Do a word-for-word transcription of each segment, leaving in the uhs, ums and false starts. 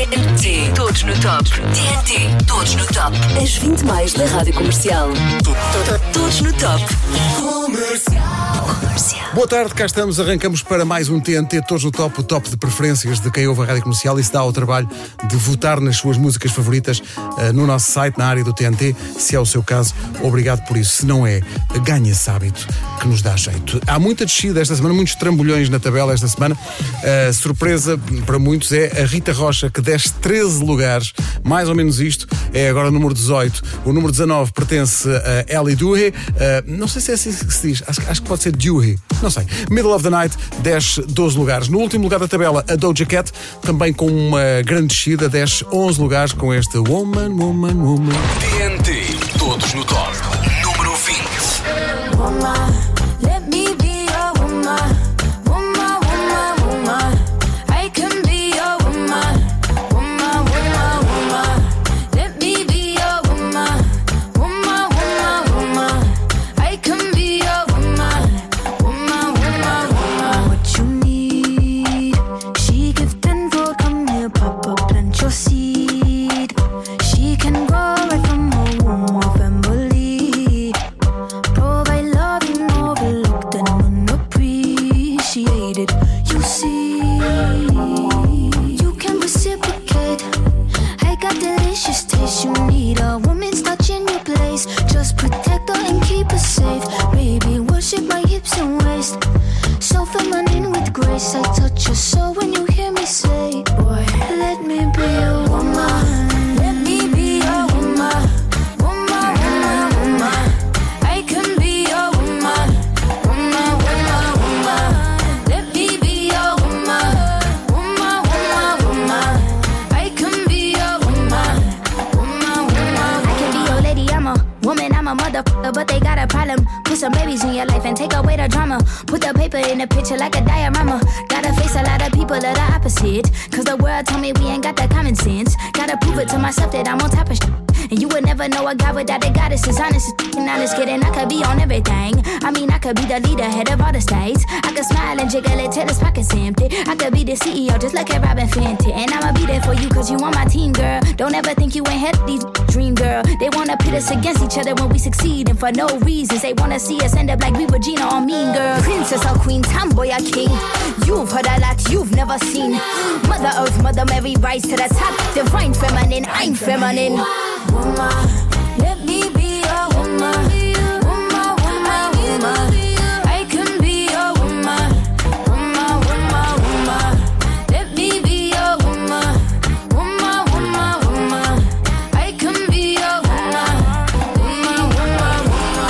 T N T. Todos no top. T N T. Todos no top. As vinte mais da Rádio Comercial. Todos no top. Comercial. Comercial. Boa tarde, cá estamos. Arrancamos para mais um T N T Todos no Top, o top de preferências de quem ouve a Rádio Comercial e se dá ao trabalho de votar nas suas músicas favoritas uh, no nosso site, na área do T N T. Se é o seu caso, obrigado por isso. Se não é, ganha esse hábito que nos dá jeito. Há muita descida esta semana, muitos trambolhões na tabela esta semana. Uh, surpresa para muitos é a Rita Rocha, que desce treze lugares, mais ou menos isto. É agora o número dezoito. O número dezanove pertence a Ellie Dewey. Uh, não sei se é assim que se diz. Acho, acho que pode ser Dewey. Não sei. Middle of the Night desce doze lugares. No último lugar da tabela, a Doja Cat, também com uma grande descida, desce onze lugares com este Woman, Woman, Woman. T N T, todos no top. Número vinte. Woman, let me be your woman. Woman, woman, woman. I can be your woman. Woman, woman, woman. Let me be your woman. Woman, woman, woman. I can be your woman. Woman, woman, woman. What you need, she give tenfold. Come here, Papa, plant your seed. She can grow right from her womb of family. Provide love you overlooked and unappreciated. You see, you can reciprocate. I got delicious taste. You need a woman's touch in your place. Just protect her and keep her safe. Baby, worship my hips and waist. So feminine with grace. I touch your soul when you hear me say, boy, let me be your woman. Let me be your woman. Woman, woman, woman. I can be your woman. Woman, woman, woman. Let me be your woman. Woman, woman, woman. I can be your woman. Woman, woman, I can be your lady, I'm a woman, I'm a motherfucker, but they got a problem. Put some babies in your life and take away the drama. Put the paper in the picture like a diorama. Gotta face a lot of people that are opposite. Cause the world told me we ain't got that common sense. Gotta prove it to myself that I'm on top of shit. And you would never know a guy without a goddess is honest and honest kidding. I could be on everything. I mean, I could be the leader, head of all the states. I could smile and jiggle it till his pockets empty. I could be the C E O, just like a Robin Fenty. And I'ma be there for you cause you on my team, girl. Don't ever think you ain't had these dream, girl. They wanna pit us against each other when we succeed. And for no reasons, they wanna see us end up like we were Gina or Mean Girl. Princess or queen, tomboy or king. You've heard a lot you've never seen. Mother Earth, Mother Mary, rise to the top. Divine feminine, I'm feminine. woman. Let me be your woman. Woman, woman, woman. I can be your woman. Woman, woman, woman. Let me be your woman. Woman, woman, woman. I can be your woman. Woman, woman,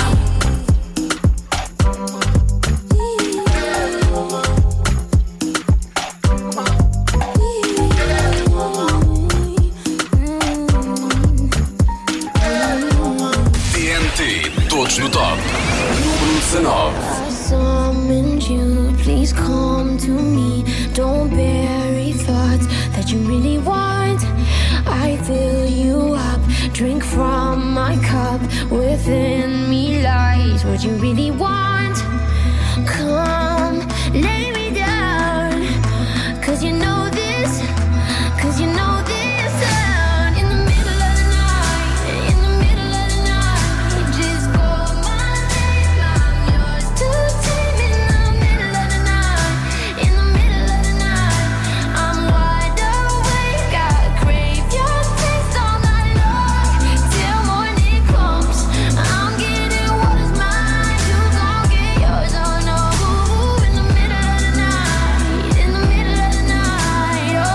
Todos no top. Número dezanove. I summoned you, please come to me. Don't bury thoughts that you really want. I fill you up, drink from my cup. Within me lies what you really want. Come, lay me down, cause you know this, cause you know this. In the middle of the night, in the middle of the night, just call my name, I'm yours to tame. In the middle of the night, in the middle of the night, I'm wide awake, I crave your taste all night long, till morning comes. I'm getting what is mine, you gon' get yours, oh no. In the middle of the night, in the middle of the night, oh.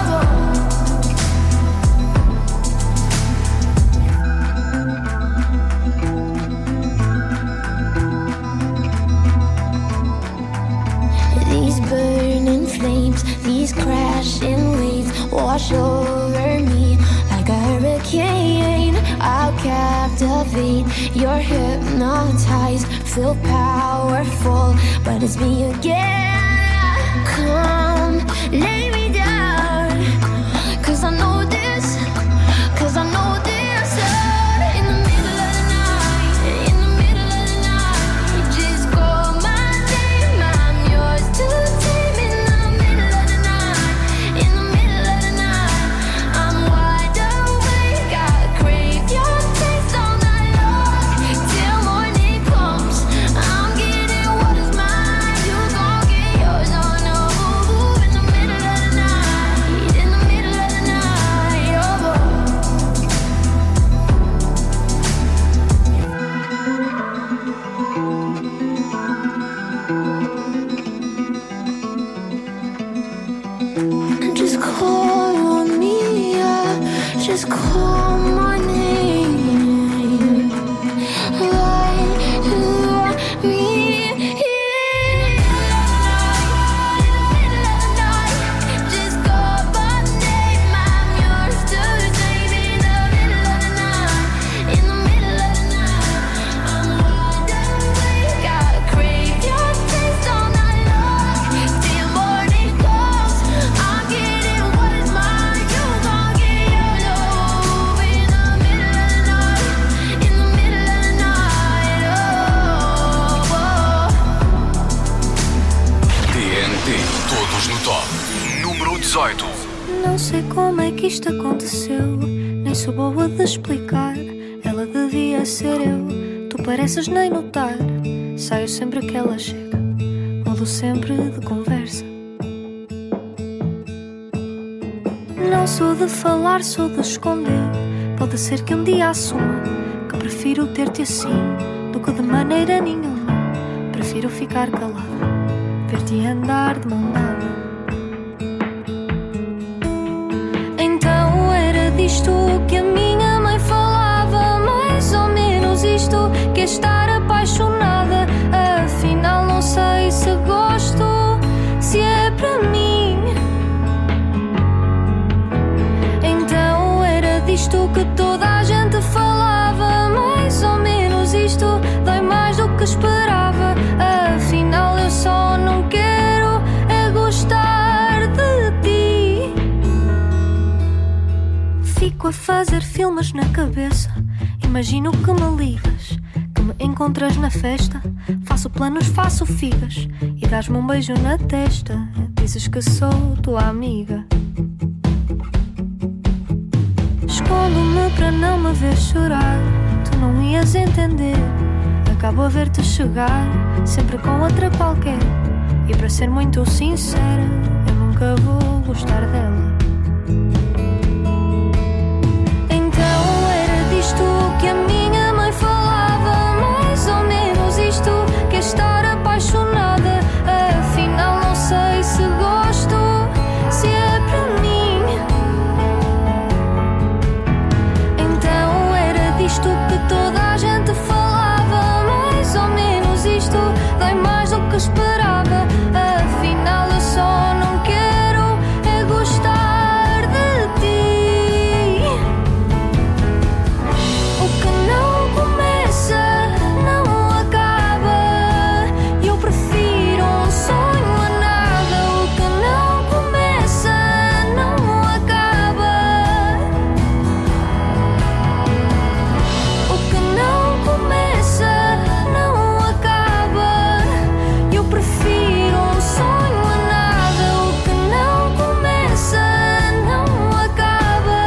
These burning flames, these crashing waves wash over me like a hurricane. I'll captivate, you're hypnotized, feel powerful, but it's me again. Come, lay me down, cause I know this, cause I know this. In the middle of the night, in the middle of the night, just call my name, I'm yours to tame. In the middle of the night, in the middle of the night, I'm Just call on me, yeah. Just call my name. Light me. dezoito. Não sei como é que isto aconteceu, nem sou boa de explicar. Ela devia ser eu, tu pareces nem notar. Saio sempre que ela chega, mudo sempre de conversa. Não sou de falar, sou de esconder. Pode ser que um dia assuma que prefiro ter-te assim do que de maneira nenhuma. Prefiro ficar calada, ver-te andar de mão dada. Então era disto que a minha mãe falava, mais ou menos isto, que é estar apaixonada. Afinal não sei se gosto, se é para mim. Então era disto que toda a gente falava, mais ou menos isto, dói mais do que esperava. Afinal eu só não quero é gostar de ti. Fico a fazer filmes na cabeça, imagino que me ligas, que me encontras na festa. Faço planos, faço figas e dás-me um beijo na testa. Dizes que sou tua amiga. Escondo-me para não me ver chorar, tu não ias entender. Acabo a ver-te chegar, sempre com outra qualquer. E para ser muito sincera, eu nunca vou gostar dela. Então era disto que a minha mãe falava, mais ou menos isto, que é estar apaixonada. Afinal não sei se gosto, se é para mim. Então era disto que toda a gente falava, mais ou menos isto, dói mais do que esperava. Afinal eu só não quero é gostar de ti. O que não começa não acaba, eu prefiro um sonho a nada. O que não começa não acaba, o que não começa não acaba, eu prefiro um sonho a nada. O que não começa não acaba.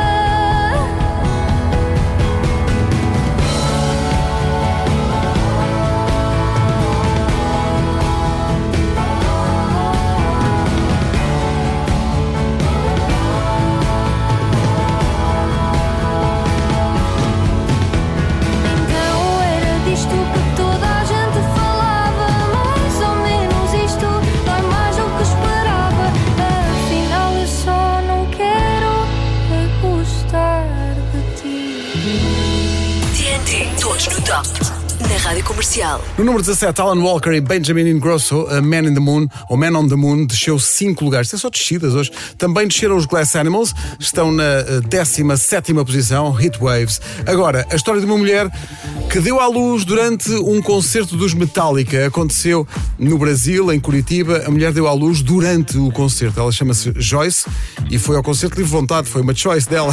Então era disto que toda a gente falava, mais ou menos isto, dói mais do que esperava. Afinal eu só não quero é gostar de ti. T N T, todos no top. Na Rádio Comercial. No número dezassete, Alan Walker e Benjamin Ingrosso, a Man in the Moon, ou Man on the Moon, desceu cinco lugares. Isto é só descidas hoje. Também desceram os Glass Animals, estão na décima sétima posição, Heat Waves. Agora, a história de uma mulher que deu à luz durante um concerto dos Metallica. Aconteceu no Brasil, em Curitiba. A mulher deu à luz durante o concerto. Ela chama-se Joyce e foi ao concerto livre vontade, foi uma choice dela.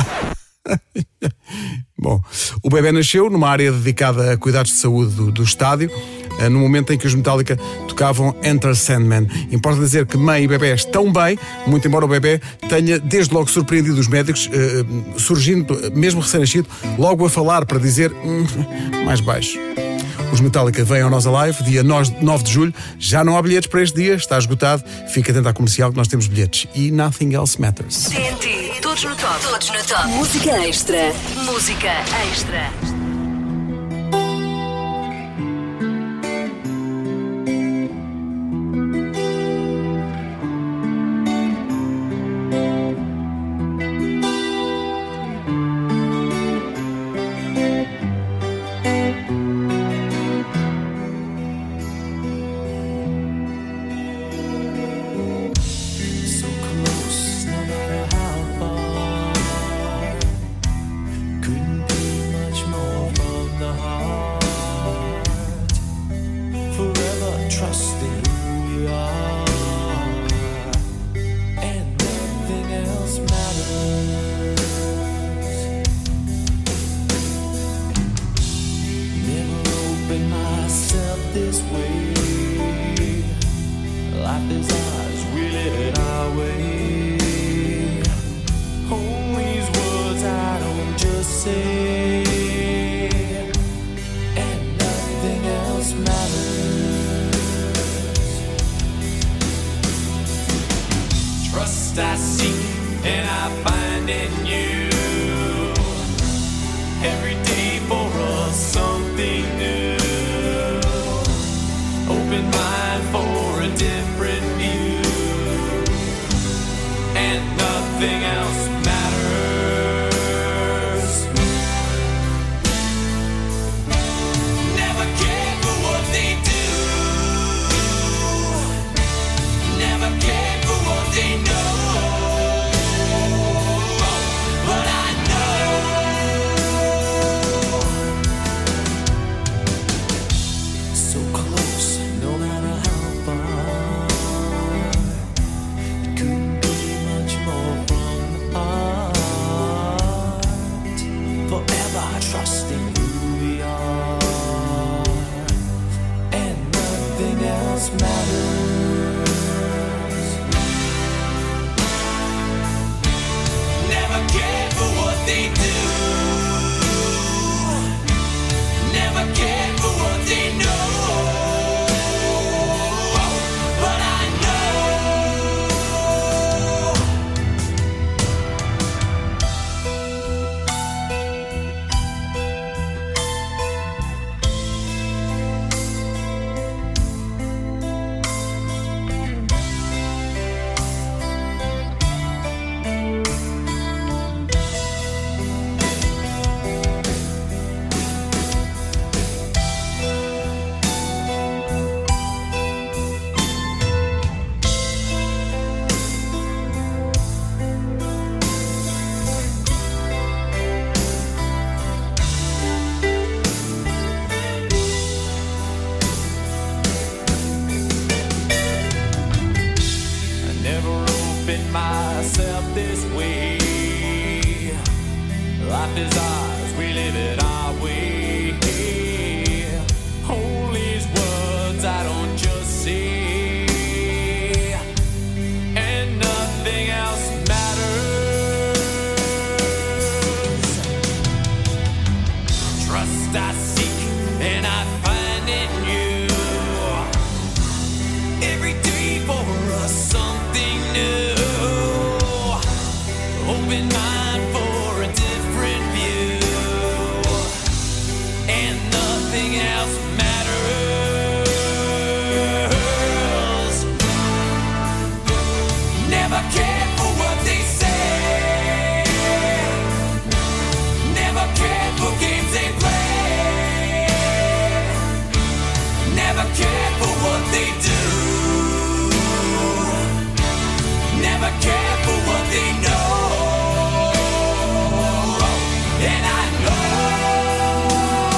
Bom, o bebê nasceu numa área dedicada a cuidados de saúde do, do estádio, no momento em que os Metallica tocavam Enter Sandman. Importa dizer que mãe e bebê estão bem, muito embora o bebê tenha desde logo surpreendido os médicos, eh, surgindo, mesmo recém-nascido, logo a falar para dizer hum, mais baixo. Os Metallica vêm ao Nós Alive, dia nove de julho. Já não há bilhetes para este dia, está esgotado. Fica atento à Comercial que nós temos bilhetes. E Nothing Else Matters. T N T, todos no top. Todos no top. Música extra. Música extra. life is ours, we live it our way. Hold these words I don't just say, and nothing else matters. Trust I seek and I find in you. Every day for us something new. Open mind for a different view, and nothing else matters. Never cared for what they say, never cared for games they play, never cared for what they do, never cared for what they know. And I know,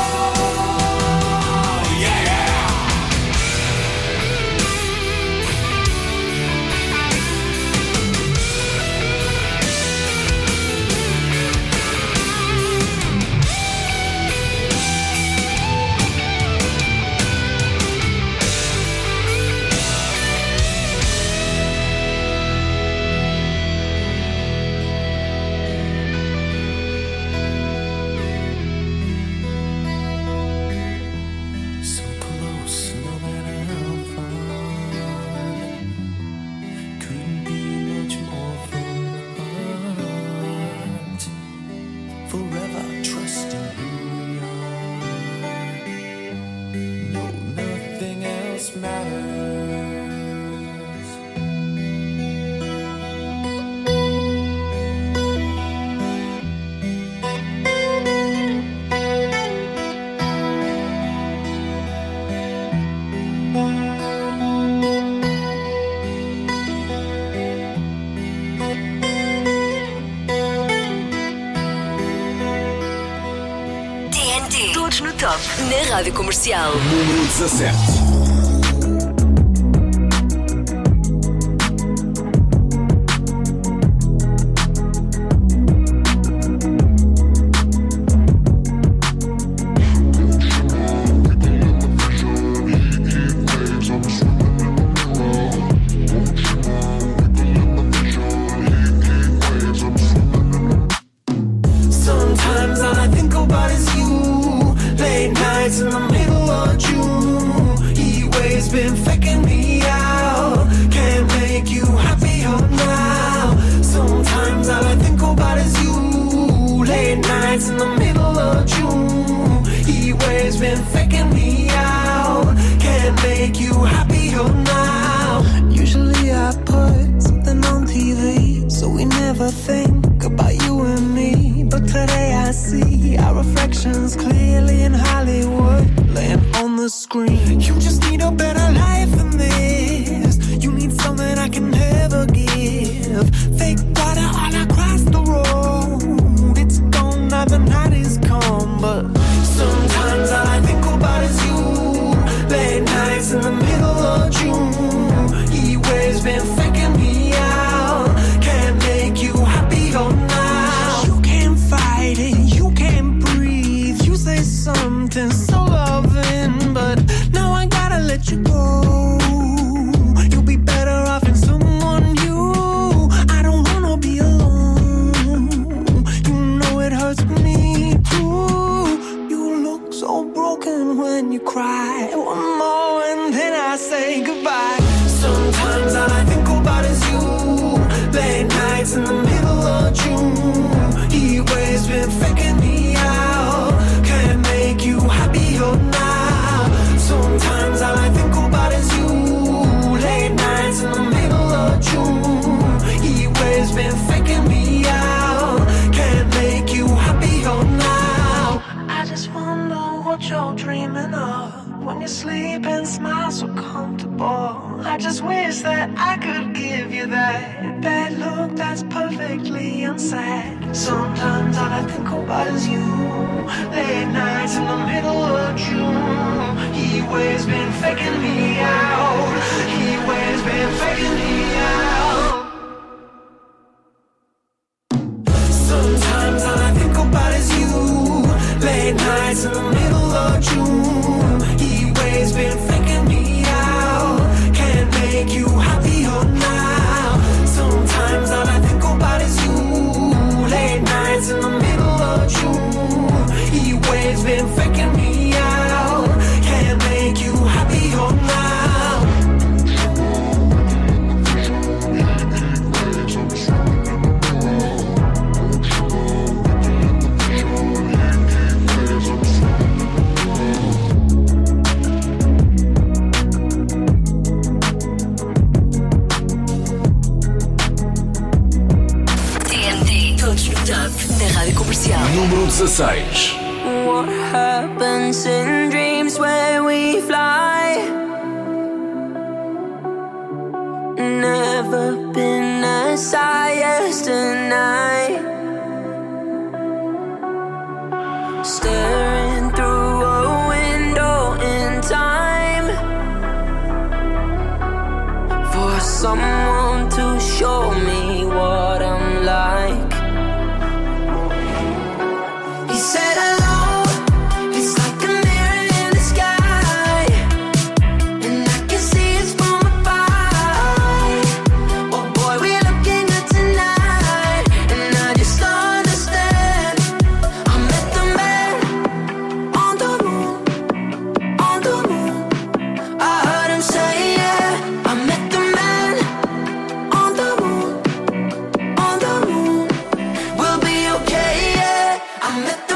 yeah. So close, no matter how far. Couldn't be much more from the heart. Forever trusting who we are. No, nothing else matters. T N T. Todos no top. Na Rádio Comercial. Número dezassete. Sometimes all I think about is you. Late nights in the middle of June. Heat waves been faking me out. Can't make you happier now. Sometimes all I think about is you. Late nights in the middle of June. Heat waves been faking me out. Can't make you happier now. Usually I put something on T V, so we never think about you and me. But today I see our reflections clearly in Hollywood, laying on the screen. You just need a better life than this. You need something I can never give. Fake water all across the road. It's gone now, the night is come. But sometimes all I think about is you. Late nights in the middle of June. Heat waves been faking me out. Can't make you happier now. You can't fight it, you can't breathe. You say something so loving, but now I gotta let you go. You'll be better off in someone new. I don't wanna be alone. You know it hurts me too. You look so broken when you cry. One more and then I say goodbye. Sometimes all I think about is you. Late nights in the middle of June. Heat waves been faking me out. Can't make you happier now. Sometimes all I think about is you. Late nights in the middle of June. Heat waves been faking me out. Can't make you happier now. I just wonder what you're dreaming of when you sleep and smile so comfortable. I just wish that I could give you that that look that's perfectly unsaid. Sometimes all I think about is you. Late nights in the middle of June. Heat waves been faking me out. Heat waves been faking me out. Sometimes all I think about is you. nights in the middle of June. Heat waves been faking me out. Can't make you happier now. Sometimes all I think about is you. Late nights in the middle of June. Heat waves been faking me out. Can't make you happier now. Da Rádio Comercial. Número dezasseis. What happens in dreams where we fly? Never been as high as tonight. Staring through a window in time for someone to show me what I'm like. Said hello, it's like a mirror in the sky, and I can see it's from above. Oh boy, we're looking good tonight, and I just understand. I met the man on the moon, on the moon. I heard him say yeah. I met the man on the moon, on the moon. We'll be okay, yeah. I met the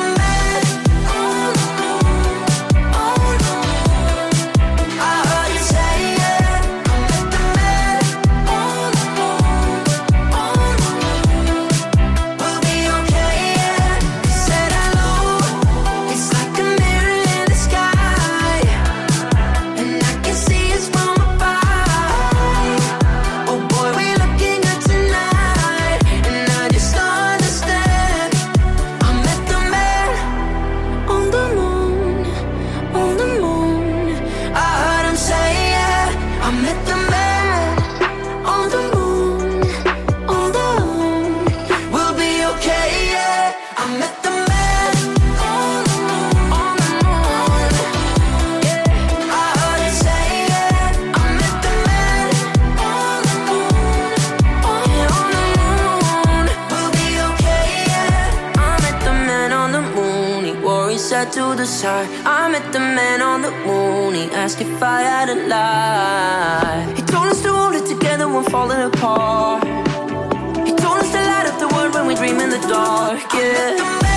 to the side. I met the man on the moon. He asked if I had a lie. He told us to hold it together when falling apart. He told us to light up the world when we dream in the dark. Yeah.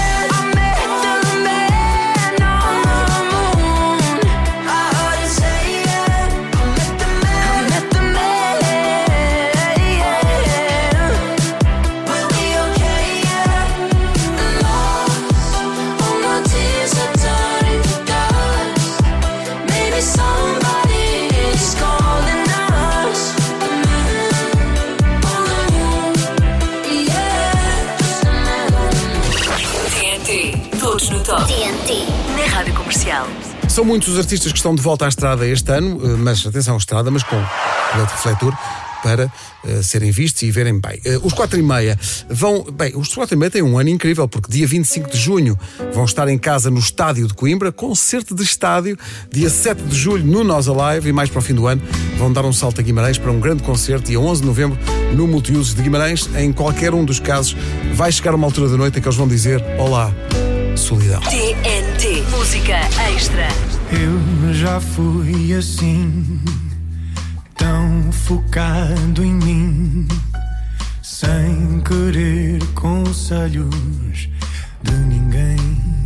T N T, na Rádio Comercial. São muitos os artistas que estão de volta à estrada este ano, mas atenção à estrada, mas com colete refletor para uh, serem vistos e verem bem. Uh, os quatro e meia vão... Bem, os quatro e meia têm um ano incrível, porque dia vinte e cinco de junho vão estar em casa no Estádio de Coimbra, concerto de estádio, dia sete de julho no Nós Alive, e mais para o fim do ano vão dar um salto a Guimarães para um grande concerto, dia onze de novembro no Multiusos de Guimarães. Em qualquer um dos casos vai chegar uma altura da noite em que eles vão dizer: olá, solidão. T N T, música extra. Eu já fui assim, tão focado em mim, sem querer conselhos de ninguém.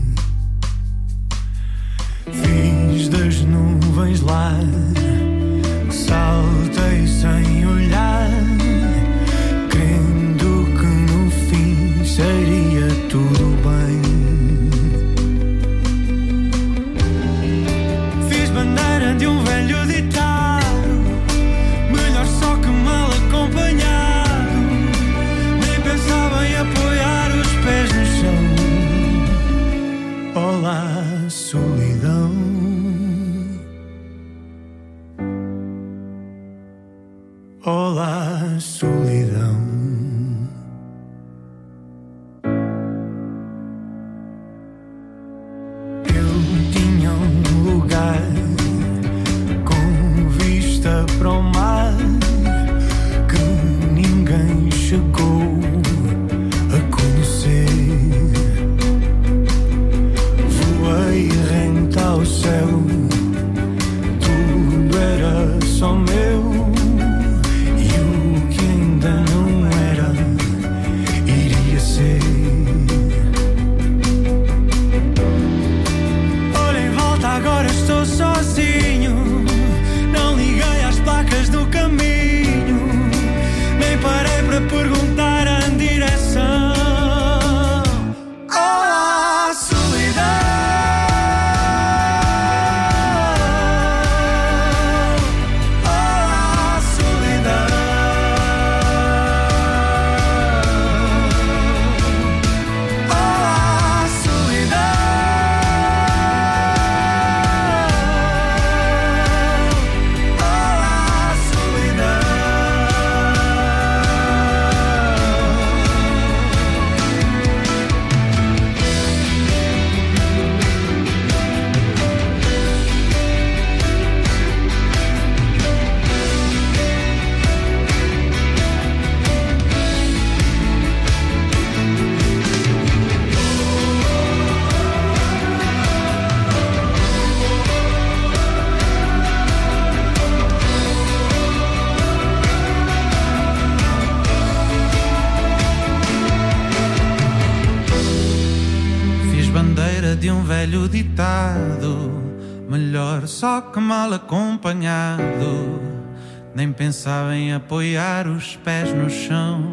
Fiz das nuvens lá, saltei sem olhar, crendo que no fim seria tudo bem. Bandeira de um velho ditado, melhor só que mal acompanhado. Nem pensava em apoiar os pés no chão. Olá, solidão. Olá, solidão. velho ditado: melhor só que mal acompanhado. Nem pensava em apoiar os pés no chão.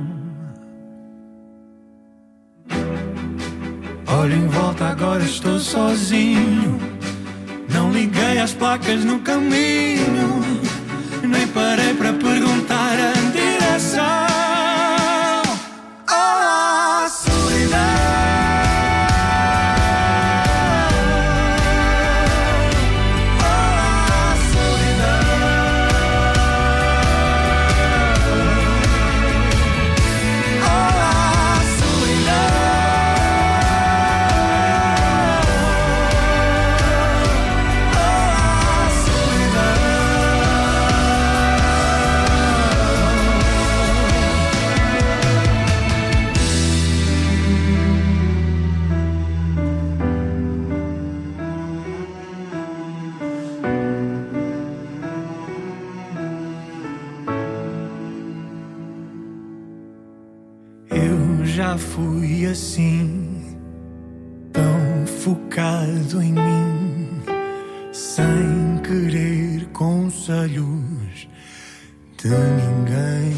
Olho em volta, agora estou sozinho. Não liguei às placas no caminho, nem parei para perguntar a direção. Oh, solidão. Já fui assim, tão focado em mim, sem querer conselhos de ninguém.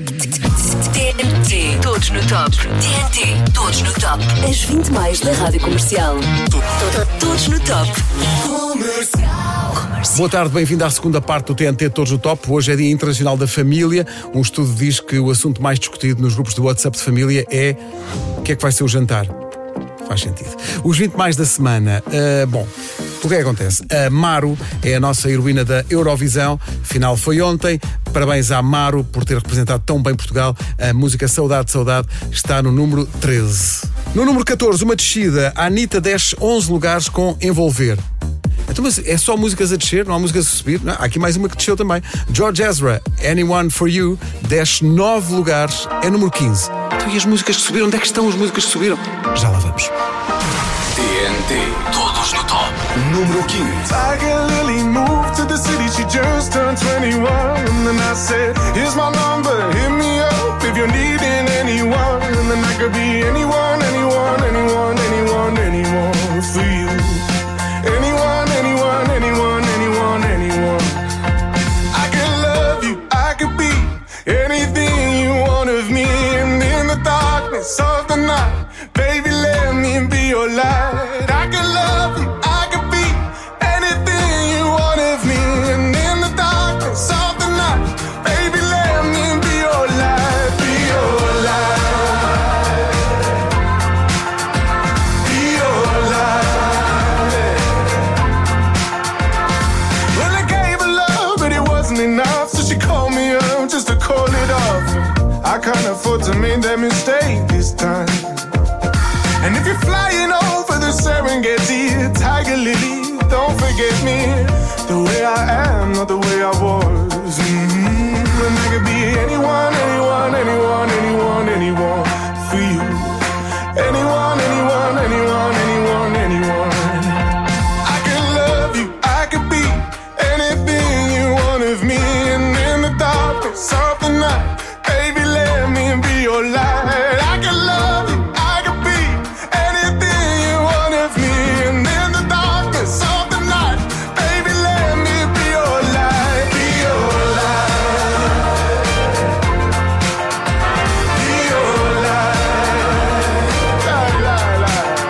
T N T, todos no top. T N T, todos no top. As vinte mais da Rádio Comercial. Todos no top. Comercial. Boa tarde, bem-vindo à segunda parte do T N T Todos no Top. Hoje é Dia Internacional da Família. Um estudo diz que o assunto mais discutido nos grupos de WhatsApp de família é o que é que vai ser o jantar. Faz sentido. Os vinte mais da semana. Uh, bom, o que é que acontece? A Maro é a nossa heroína da Eurovisão. Final foi ontem. Parabéns à Maro por ter representado tão bem Portugal. A música Saudade, Saudade está no número treze. No número catorze, uma descida. A Anitta desce onze lugares com Envolver. Então, mas é só músicas a descer, não há músicas a subir? Não, há aqui mais uma que desceu também. George Ezra, Anyone For You, desce nove lugares, é número quinze. Então, e as músicas que subiram? Onde é que estão as músicas que subiram? Já lá vamos. T N T, todos no top. Número quinze. Tiger Lily moved to the city, she just turned twenty-one. And then I said, here's my number, hit me up if you're needing anyone. And then I could be anyone, anyone, anyone, anyone, anyone for you. Anyone, anyone, anyone, anyone, anyone. I could love you, I could be anything you want of me. And in the darkness of the night, baby, let me be your light. I could love you, I could be anything you want of me. And in the darkness of the night, baby, let me be your light, be your light, be your light. Enough, so she called me up just to call it off. I can't afford to make that mistake this time. And if you're flying over the Serengeti, Tiger Lily, don't forget me. The way I am, not the way I was. Mm-hmm. And I could be anyone, anyone, anyone, anyone, anyone for you. Anyone, anyone, anyone, anyone, anyone. I could love you, I could be anything you want of me. And in the darkness of the night, baby, let me be your light. I could love you, I could be anything you want of me. And in the darkness of the night, baby, let me be your light, be your light, be your light, light, light,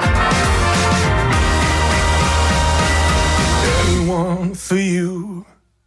light. Anyone for you.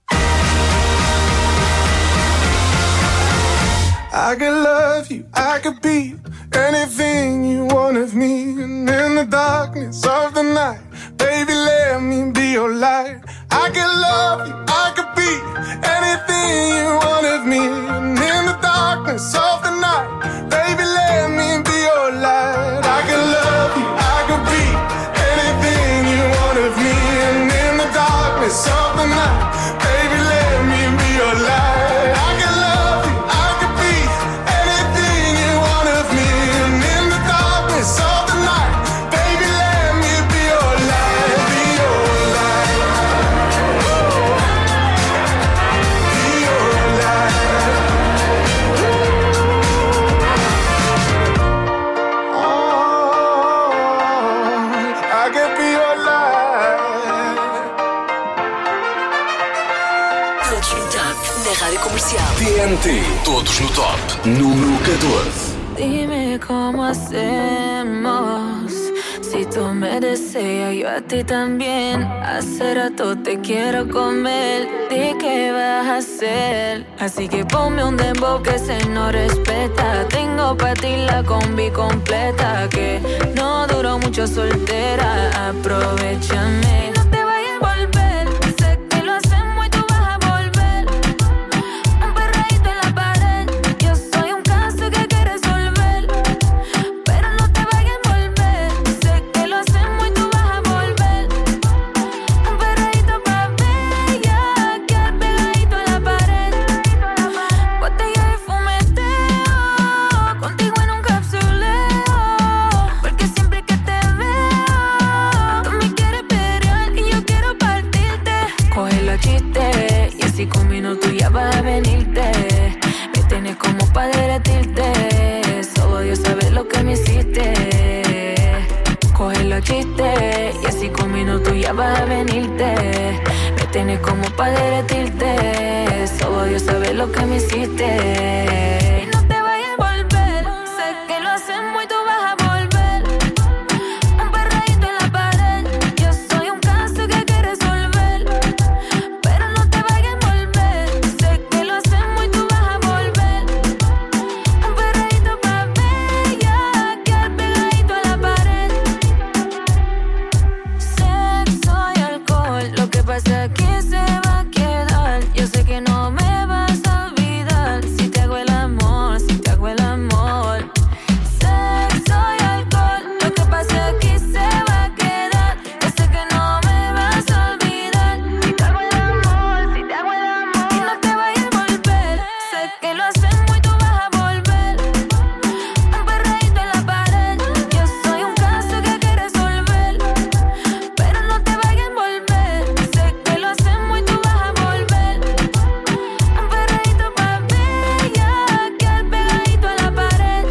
I could love you, I could be anything you want of me. And in the darkness of the night, baby, let me be your light. I could love you, I could be anything you want of me. And in the darkness of the night, baby, let me be your light. I could love you, I could be anything you want of me. And in the darkness of the night, baby, let me be your light. I could love you, I could be anything you want of me. And in the darkness of the night, baby, let me be your light, be your light, be your light. T N T, todos no top. Número catorze. Dime cómo hacemos. Si tú me deseas, yo a ti también. Hace rato te quiero comer. Di qué vas a hacer. Así que ponme un dembow que se no respeta. Tengo pa' ti la combi completa. Que no duró mucho soltera. Aprovechame. Y no te vayas a volver. Sé que lo hacemos y tú vas a volver. Un perreíto en la pared. Yo soy un caso que hay que resolver. Pero no te vayas a volver. Sé que lo hacemos y tú vas a volver. Un perreíto pa' bella. Quedar pegadito en la pared. Botella de fumeteo. Contigo en un capsuleo. Porque siempre que te veo, tú me quieres pelear y yo quiero partirte. Coge los chistes y así con minutos ya vas a venirte. Me tienes como pa' derretirte. Solo Dios sabe lo que me hiciste. Coge los chistes y así con minutos ya vas a venirte. Me tienes como pa' derretirte. Solo Dios sabe lo que me hiciste. Y no te vayas a volver. Sé que lo hacemos y tú vas a volver. Un perreíto en la pared. Yo soy un caso que hay que resolver. Pero no te vayas a volver. Sé que lo hacemos y tú vas a volver. Un perreíto pa' bella. Quedar pegadito en la pared. Sexo y alcohol. Lo que pasa aquí se va a quedar. Yo sé que no me vas a olvidar. Si te hago el amor, si te hago el amor. Sexo y alcohol. Lo que pasa aquí se va a quedar. Yo sé que no me vas a olvidar. Si te hago el amor, si te hago el amor. Y no te vayas a volver. Sé que lo hacemos y tú vas a volver. Un perreíto en la pared. Yo soy un caso que hay que resolver. Pero no te vayas a volver. Sé que lo hacemos y tú vas a volver. Un perreíto pa' bella. Quedar pegadito en la pared.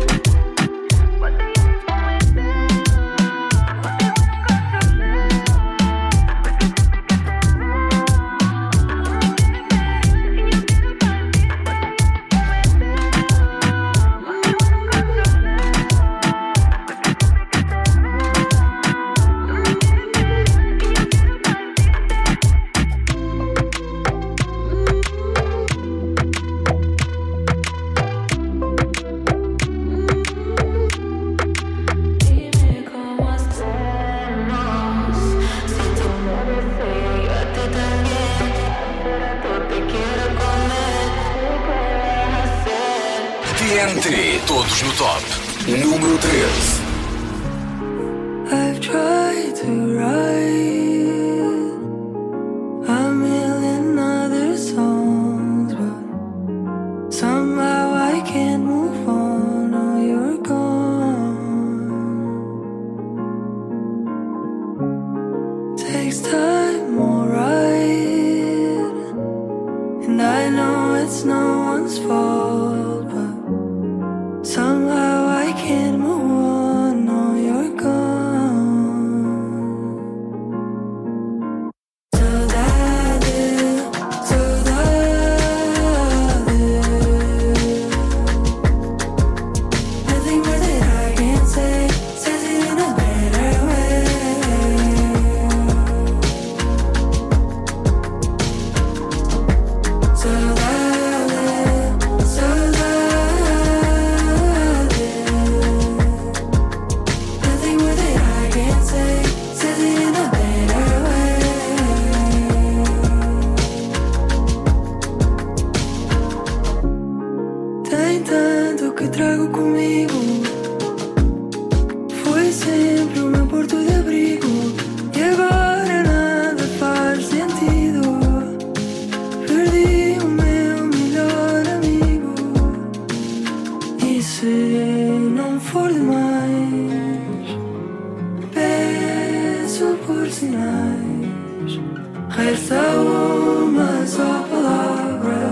Dime cómo hacemos. Si tú me deseas, yo a ti también. Hace rato te quiero comer. ¿Qué vas a hacer? T N T, todos no top. Número treze. I've tried to write a million other songs, but somehow I can't move on. Oh, you're gone. Takes time, alright, and I know it's no one's fault, but somehow I can't move on. No, you're gone. Saudade, saudade. Nothing more that I can say says it in a better way. Saudade, saudade. Nothing more that I can say says it in a better way. Tem tanto que trago comigo. Foi sempre o meu porto de abrigo. E agora nada faz sentido. Perdi o meu melhor amigo. E se não for demais, peço por sinais. Resta uma só palavra.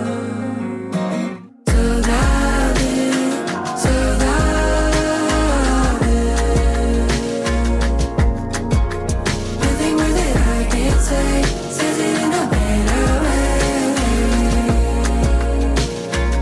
Saudade, saudade. Nothing more that I can say says it in a better way.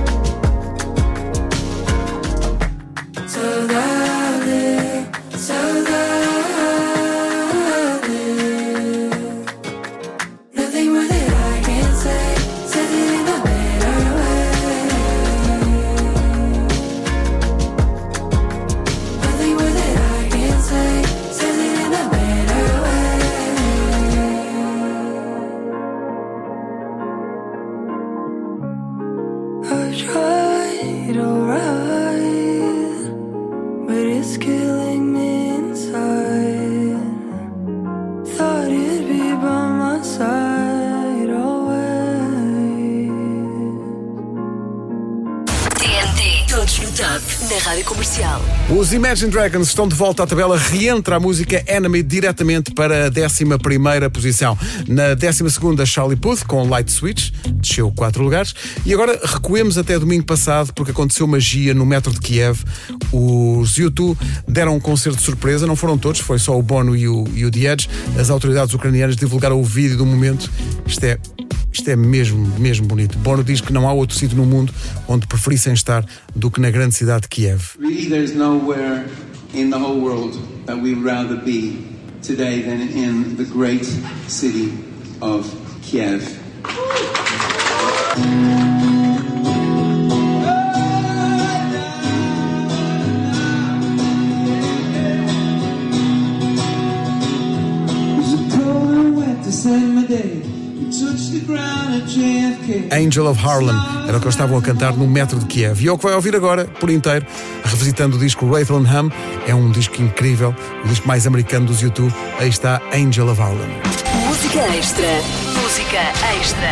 Comercial. Os Imagine Dragons estão de volta à tabela. Reentra a música Enemy diretamente para a décima primeira posição. Na décima segunda, Charlie Puth com Light Switch, desceu quatro lugares. E agora recuemos até domingo passado, porque aconteceu magia no metro de Kiev. Os U dois deram um concerto de surpresa, não foram todos, foi só o Bono e o, e o The Edge. As autoridades ucranianas divulgaram o vídeo do momento. Isto é... Isto é mesmo, mesmo bonito. Bono diz que não há outro sítio no mundo onde preferissem estar do que na grande cidade de Kiev. Really, there's nowhere in the whole world that we'd rather be today than in the great city of Kiev. It was a cold and wet December day. Angel of Harlem era o que eles estavam a cantar no metro de Kiev. E é o que vai ouvir agora, por inteiro, revisitando o disco Rattle and Hum. É um disco incrível, o disco mais americano dos U dois. Aí está Angel of Harlem. Música extra. Música extra.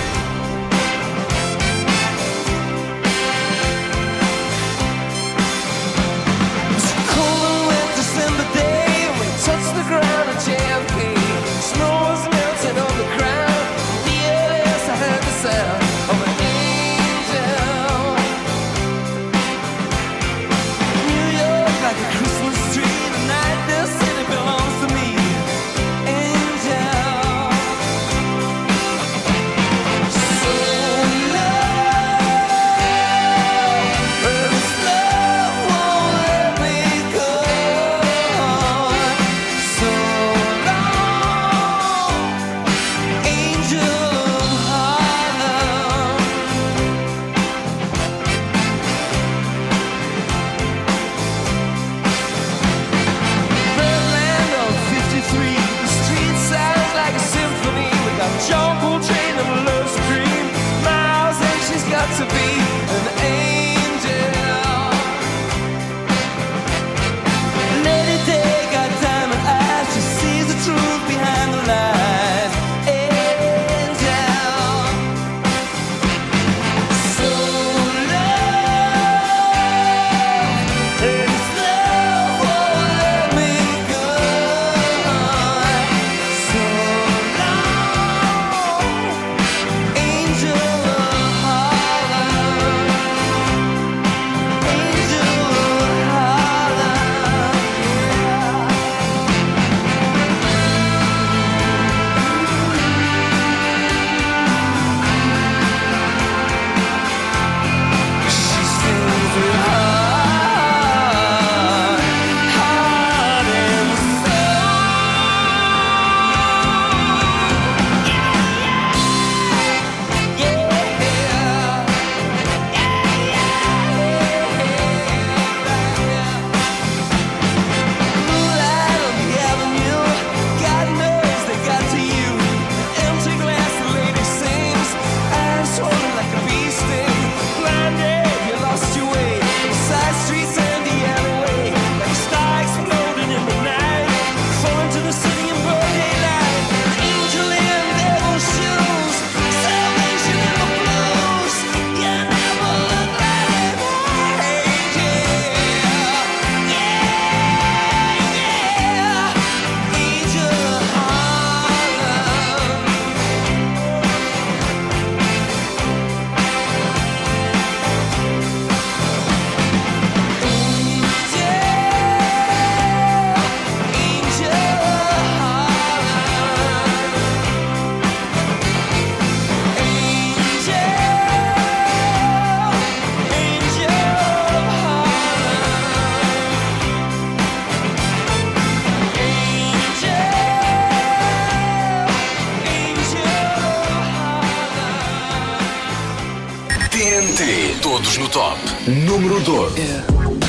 Todos no top. Número doze. Yeah.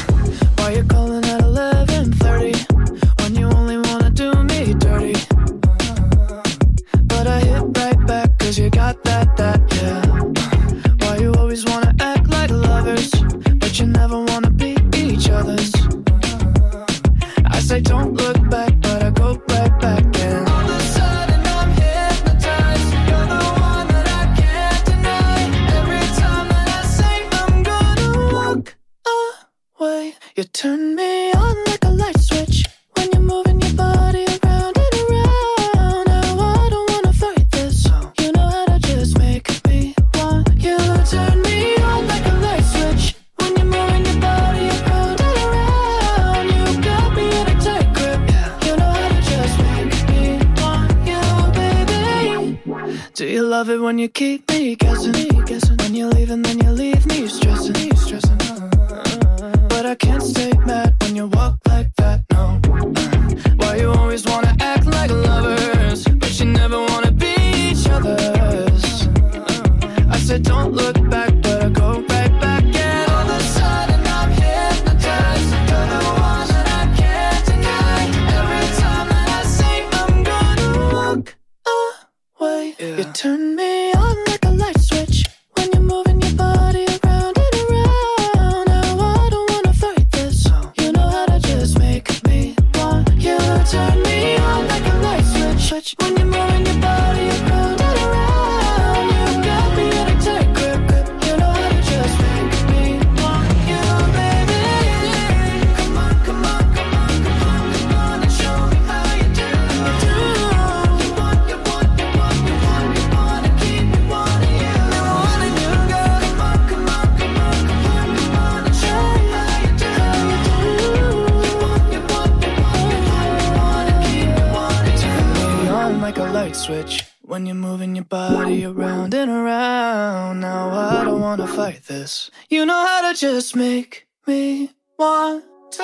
Why you calling at eleven thirty when you only wanna do me dirty? But I hit right back cause you got that, that, yeah. Why you always wanna act like lovers but you never wanna be each other's? I say don't look back but I go right back and all of a sudden I'm hypnotized. You're the one that I can't deny. Every time that I say I'm gonna walk away, love it when you keep me guessing. When you leave and then you leave me stressing. But I can't stay mad when you walk like that, no. Why you always wanna act like lovers, but you never wanna be each other's? I said don't look back, but I go right back. And all of a sudden I'm hypnotized. You're the one that I can't deny. Every time that I say I'm gonna walk away, yeah. You turn me on like a light switch when you're moving your body around and around. Now I don't wanna fight this. You know how to just make me want you. Turn me on like a light switch when you're moving your body around and around. You got me in a tight grip. You know how to just make me want you, baby. Come on, come on, come on, come on, come on, and show me how you do. do. You want, you want, you want, you want, you want to keep me wanting you. Wanting you, girl. Come on, come on, come on, come on, come on, and show me how you do. You want, you want, you want, you want, you want to keep me wanting you. Turn me on like a light switch when you're moving your body around and around. Now I don't wanna fight this. You know how to just make me want to.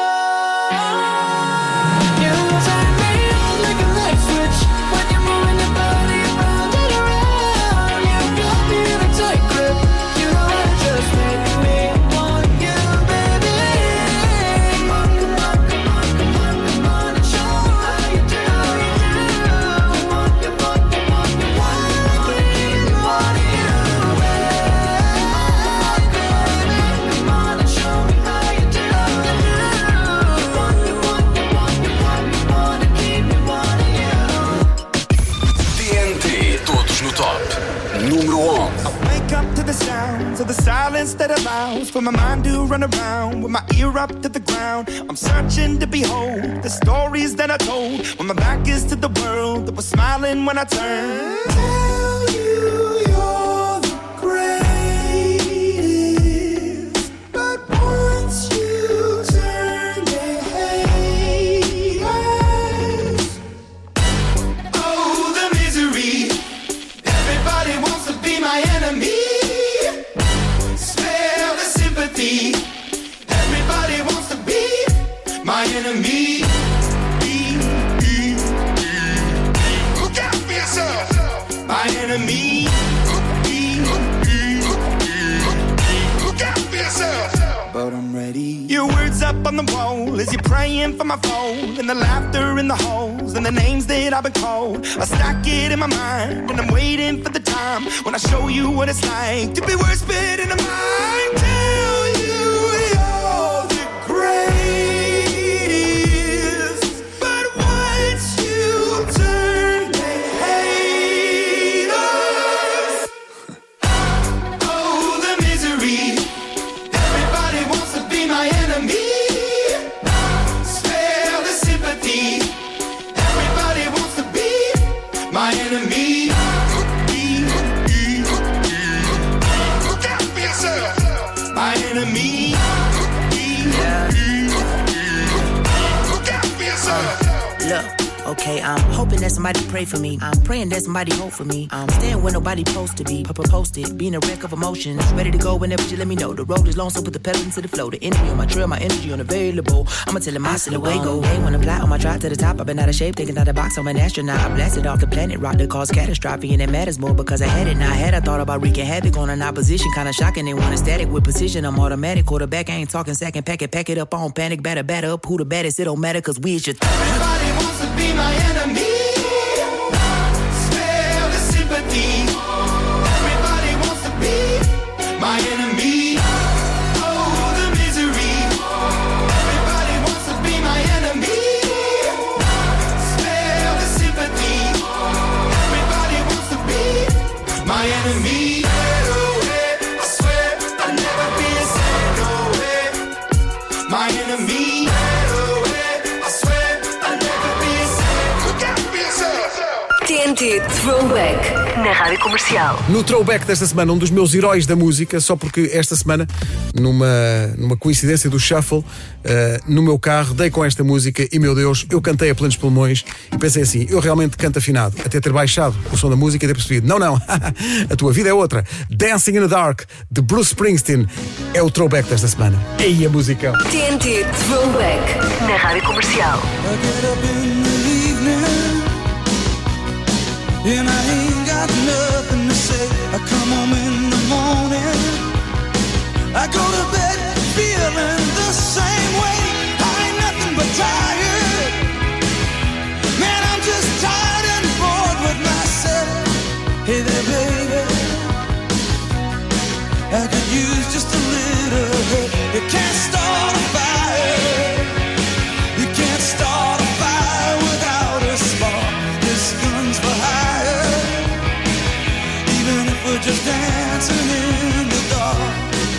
You turn me on like a light switch when you're moving your body around and around. You got me in a tight grip. You know how to just make me want you, baby. Come on, come on, come on, come on, come on, and show me how you do. You want, you want, you want, you want, you want to keep me wanting you. Come on and show me how you do. You want, you want, you want, you want, you want to keep me wanting you. T N T Todos no Top. Número onze. Wake up to the sounds of the silence that allows for my mind to run around with my ear up to the ground. I'm searching to behold the stories that I told when my back is to the world that was smiling when I turned. Tell you you're the greatest, but once you turn, they hate us. Oh, the misery. Everybody wants to be my enemy. Spare the sympathy. Everybody wants to be my enemy. Look out for yourself. My enemy. Look out for yourself. But I'm ready. Your words up on the wall as you're praying for my phone, and the laughter in the halls and the names that I've been called. I stack it in my mind and I'm waiting for the time when I show you what it's like to be worse fit in a mind. Tell you you're the greatest, but once you turn, they hate us. Oh, the misery. Everybody wants to be my enemy. Spare the sympathy. Everybody wants to be my enemy. Look out for yourself. My enemy. Look out for yourself. Look, okay, I'm hoping that somebody pray for me. I'm praying that somebody hope for me. I'm staying where nobody supposed to be. Posted, being a wreck of emotions. Ready to go whenever you let me know. The road is long, so put the pedal into the flow. The energy on my trail, my energy unavailable. I'ma tell him I still away go. Hey, when I fly on my drive to the top, I've been out of shape, thinking out the box. I'm an astronaut. I blasted off the planet, rock that caused catastrophe, and it matters more because I had it. Now I had I thought about wreaking havoc on an opposition, kinda shocking. They want a static with precision. I'm automatic, quarterback. I ain't talking second. Pack it, pack it up on panic, batter, batter up. Who the baddest? It don't matter, cause we is your th- Everybody wants to be my enemy. Spare the sympathy. Everybody wants to be my enemy. Oh, the misery. Everybody wants to be my enemy. Spare the sympathy. Everybody wants to be my enemy. I swear I'll never be the same. No way. My enemy. I swear I'll never be the same. Look out. T N T Throwback na Rádio Comercial. No Throwback desta semana, um dos meus heróis da música, só porque esta semana, numa, numa coincidência do Shuffle, uh, no meu carro, dei com esta música e, meu Deus, eu cantei a plenos pulmões e pensei assim, eu realmente canto afinado, até ter baixado o som da música e ter percebido, não, não, a tua vida é outra. Dancing in the Dark, de Bruce Springsteen, é o Throwback desta semana. Ei, a música. T N T Throwback na Rádio Comercial. And I ain't got nothing to say. I come home in the morning, I go to bed feeling the same way. I ain't nothing but tired. Man, I'm just tired and bored with myself. Hey there, baby, I could use just a little help. You can't start a fire. You can't start a fire without a spark. This gun's for hire. We're just dancing in the dark.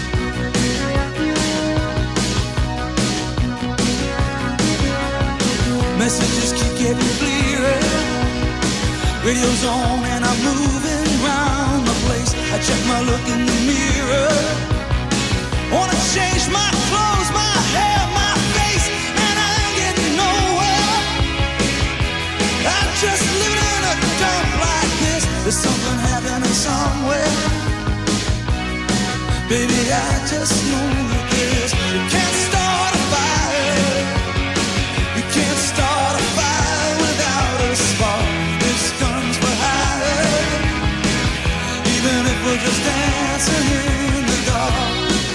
Messages keep getting clearer. Radio's on and I'm moving around the place. I check my look in the mirror. Wanna change my clothes, my hair, my face, and I ain't getting nowhere. I'm just living in a dump like this. There's something happening somewhere. Baby, I just know that this. You can't start a fire. You can't start a fire without a spark. This gun's for hire. Even if we're just dancing in the dark.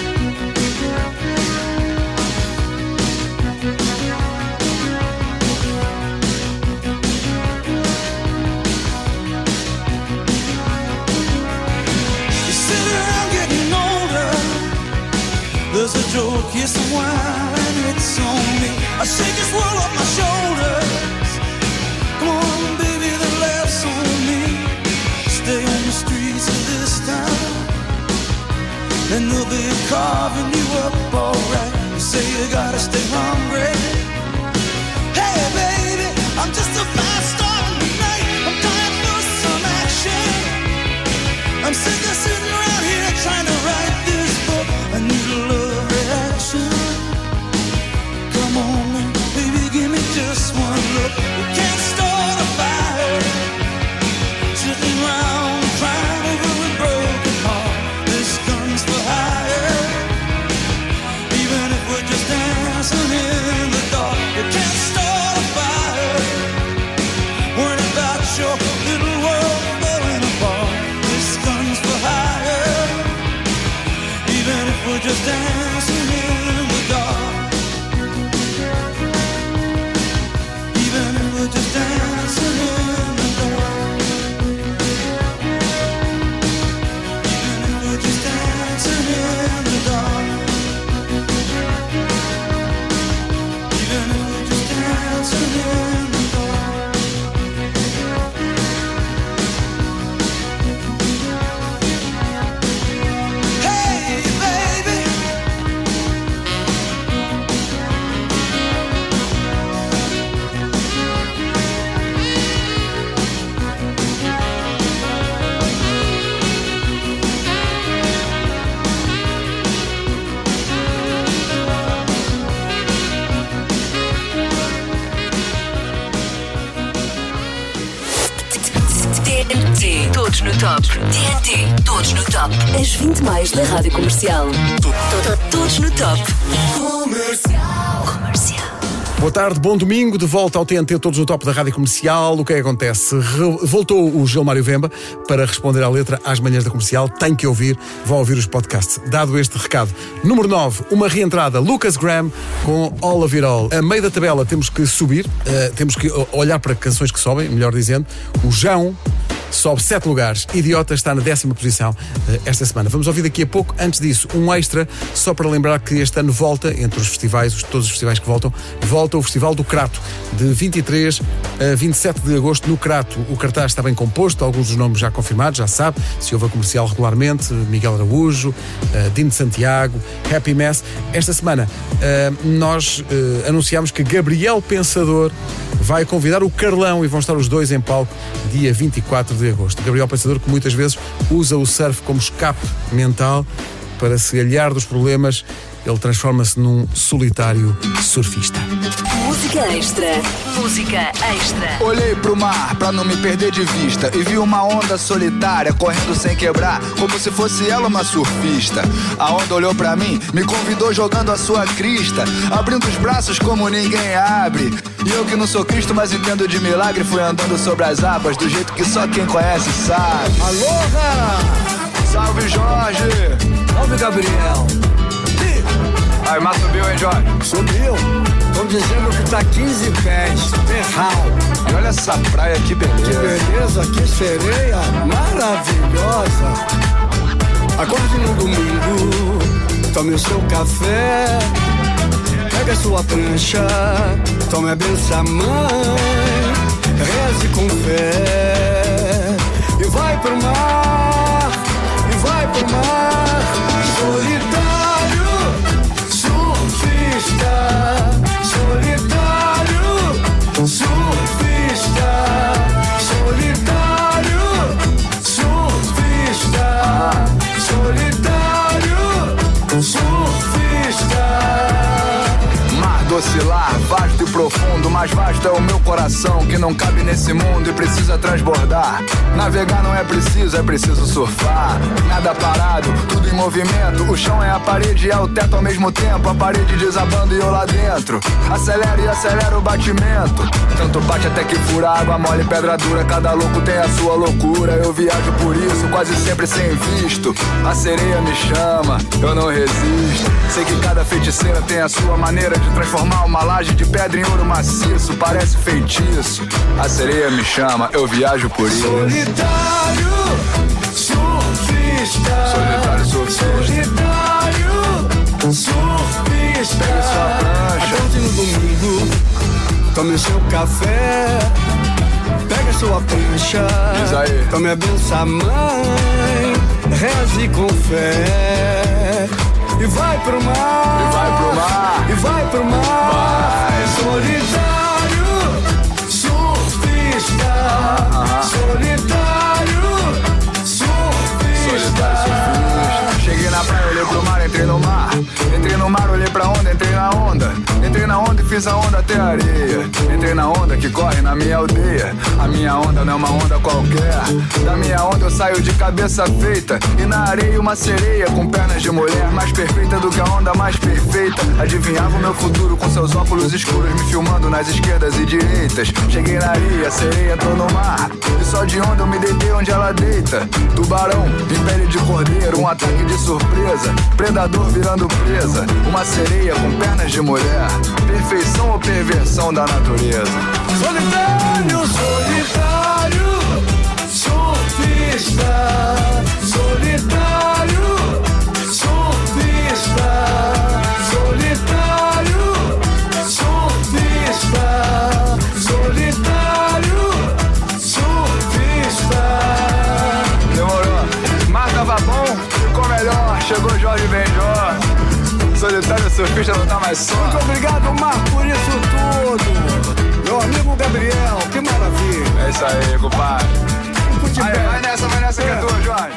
There's a joke, yes, a while, and it's on me. I shake this world off my shoulders. Come on, baby, the laugh's on me. Stay on the streets of this town, and they'll be carving you up alright. You say you gotta stay hungry. Hey, baby, I'm just about starting tonight. I'm dying for some action. I'm sick of sitting around here trying to write this book. I need a love reaction. Come on, baby, give me just one look. We can't start a fire, sitting around crying over a broken heart. This gun's for hire. Even if we're just dancing in the dark, we can't start a fire. Worrying about your little world falling apart. This gun's for hire. Even if we're just dancing in the dark. Even if we're just dancing in the dark. Even if we're just dancing in the dark. Even if we're just dancing in the dark. Hey, baby. T N T, todos no top. T N T, todos no top. As vinte mais da Rádio Comercial. Todos no top. Comercial. Comercial. Boa tarde, bom domingo, de volta ao T N T, todos no top da Rádio Comercial. O que é que acontece? Re- voltou o Gilmário Vemba para responder à letra às manhãs da Comercial. Tem que ouvir, vão ouvir os podcasts. Dado este recado. Número nove, uma reentrada, Lucas Graham com All of It All. A meio da tabela temos que subir, uh, temos que olhar para canções que sobem, melhor dizendo. O João sobe sete lugares. Idiota está na décima posição uh, esta semana. Vamos ouvir daqui a pouco. Antes disso, um extra, só para lembrar que este ano volta, entre os festivais, os, todos os festivais que voltam, volta o Festival do Crato, de vinte e três a vinte e sete de agosto no Crato. O cartaz está bem composto, alguns dos nomes já confirmados, já sabe, se ouve a Comercial regularmente, Miguel Araújo, uh, Dino de Santiago, Happy Mess. Esta semana uh, nós uh, anunciámos que Gabriel Pensador vai convidar o Carlão e vão estar os dois em palco dia vinte e quatro de agosto. Gabriel Pensador, que muitas vezes usa o surf como escape mental para se alhar dos problemas, ele transforma-se num solitário surfista. Música extra. Música extra. Olhei pro mar pra não me perder de vista e vi uma onda solitária correndo sem quebrar, como se fosse ela uma surfista. A onda olhou pra mim, me convidou jogando a sua crista, abrindo os braços como ninguém abre. E eu que não sou Cristo, mas entendo de milagre, fui andando sobre as águas do jeito que só quem conhece sabe. Aloha! Salve Jorge! Salve Gabriel! Aí, mas subiu, hein, Jorge? Subiu. Estão dizendo que tá quinze pés. Terral. E olha essa praia, que beleza. Que beleza, que sereia maravilhosa. Acorde no domingo, tome o seu café, pega a sua prancha, tome a benção, mãe, reze com fé e vai pro mar, e vai pro mar, solitário, surfista, solitário, surfista, solitário, surfista, solitário, surfista. Mar docilar, vasto e profundo, mais vasto é o meu coração que não cabe nesse mundo e precisa transbordar. Navegar não é preciso, é preciso surfar. Nada parado, tudo em movimento. O chão é a parede e é o teto ao mesmo tempo. A parede desabando e eu lá dentro. Acelera e acelera o batimento. Tanto bate até que fura água mole, pedra dura. Cada louco tem a sua loucura. Eu viajo por isso, quase sempre sem visto. A sereia me chama, eu não resisto. Sei que cada feiticeira tem a sua maneira de transformar uma laje de pedra em ouro maciço. Parece feitiço. A sereia me chama, eu viajo por isso. Solitário, surfista. Solitário, surfista. Solitário, surfista. Pegue sua prancha. Acorde no domingo, tome seu café, pega sua prancha. Diz aí. Tome a benção, mãe, reze com fé. E vai pro mar, e vai pro mar, e vai pro mar. Vai. Solitário, surfista, uh-huh. solitário, surfista. Solitário, surfista. Cheguei na praia, olhei pro mar, entrei no mar. Entrei no mar, olhei pra onda, entrei na onda. Entrei na onda e fiz a onda até a areia. Entrei na onda que corre na minha aldeia. A minha onda não é uma onda qualquer. Da minha onda eu saio de cabeça feita. E na areia uma sereia com pernas de mulher, mais perfeita do que a onda mais perfeita. Adivinhava o meu futuro com seus óculos escuros, me filmando nas esquerdas e direitas. Cheguei na areia, a sereia tô no mar. E só de onda eu me deitei onde ela deita. Tubarão, em pele de cordeiro, um ataque de surpresa. Predador virando presa. Uma sereia com pernas de mulher. Perfeição ou perversão da natureza? Solitário, solitário, surfista. Solitário, surfista. Solitário, surfista. Solitário, surfista. Demorou. Mar tava bom, ficou melhor. Chegou Jorge Benjó. Solitário surfista não tá mais só. Muito obrigado, Mar, por isso tudo. Meu amigo Gabriel, que maravilha. É isso aí, compadre. Aí, vai nessa, vai nessa que é tua, Jorge.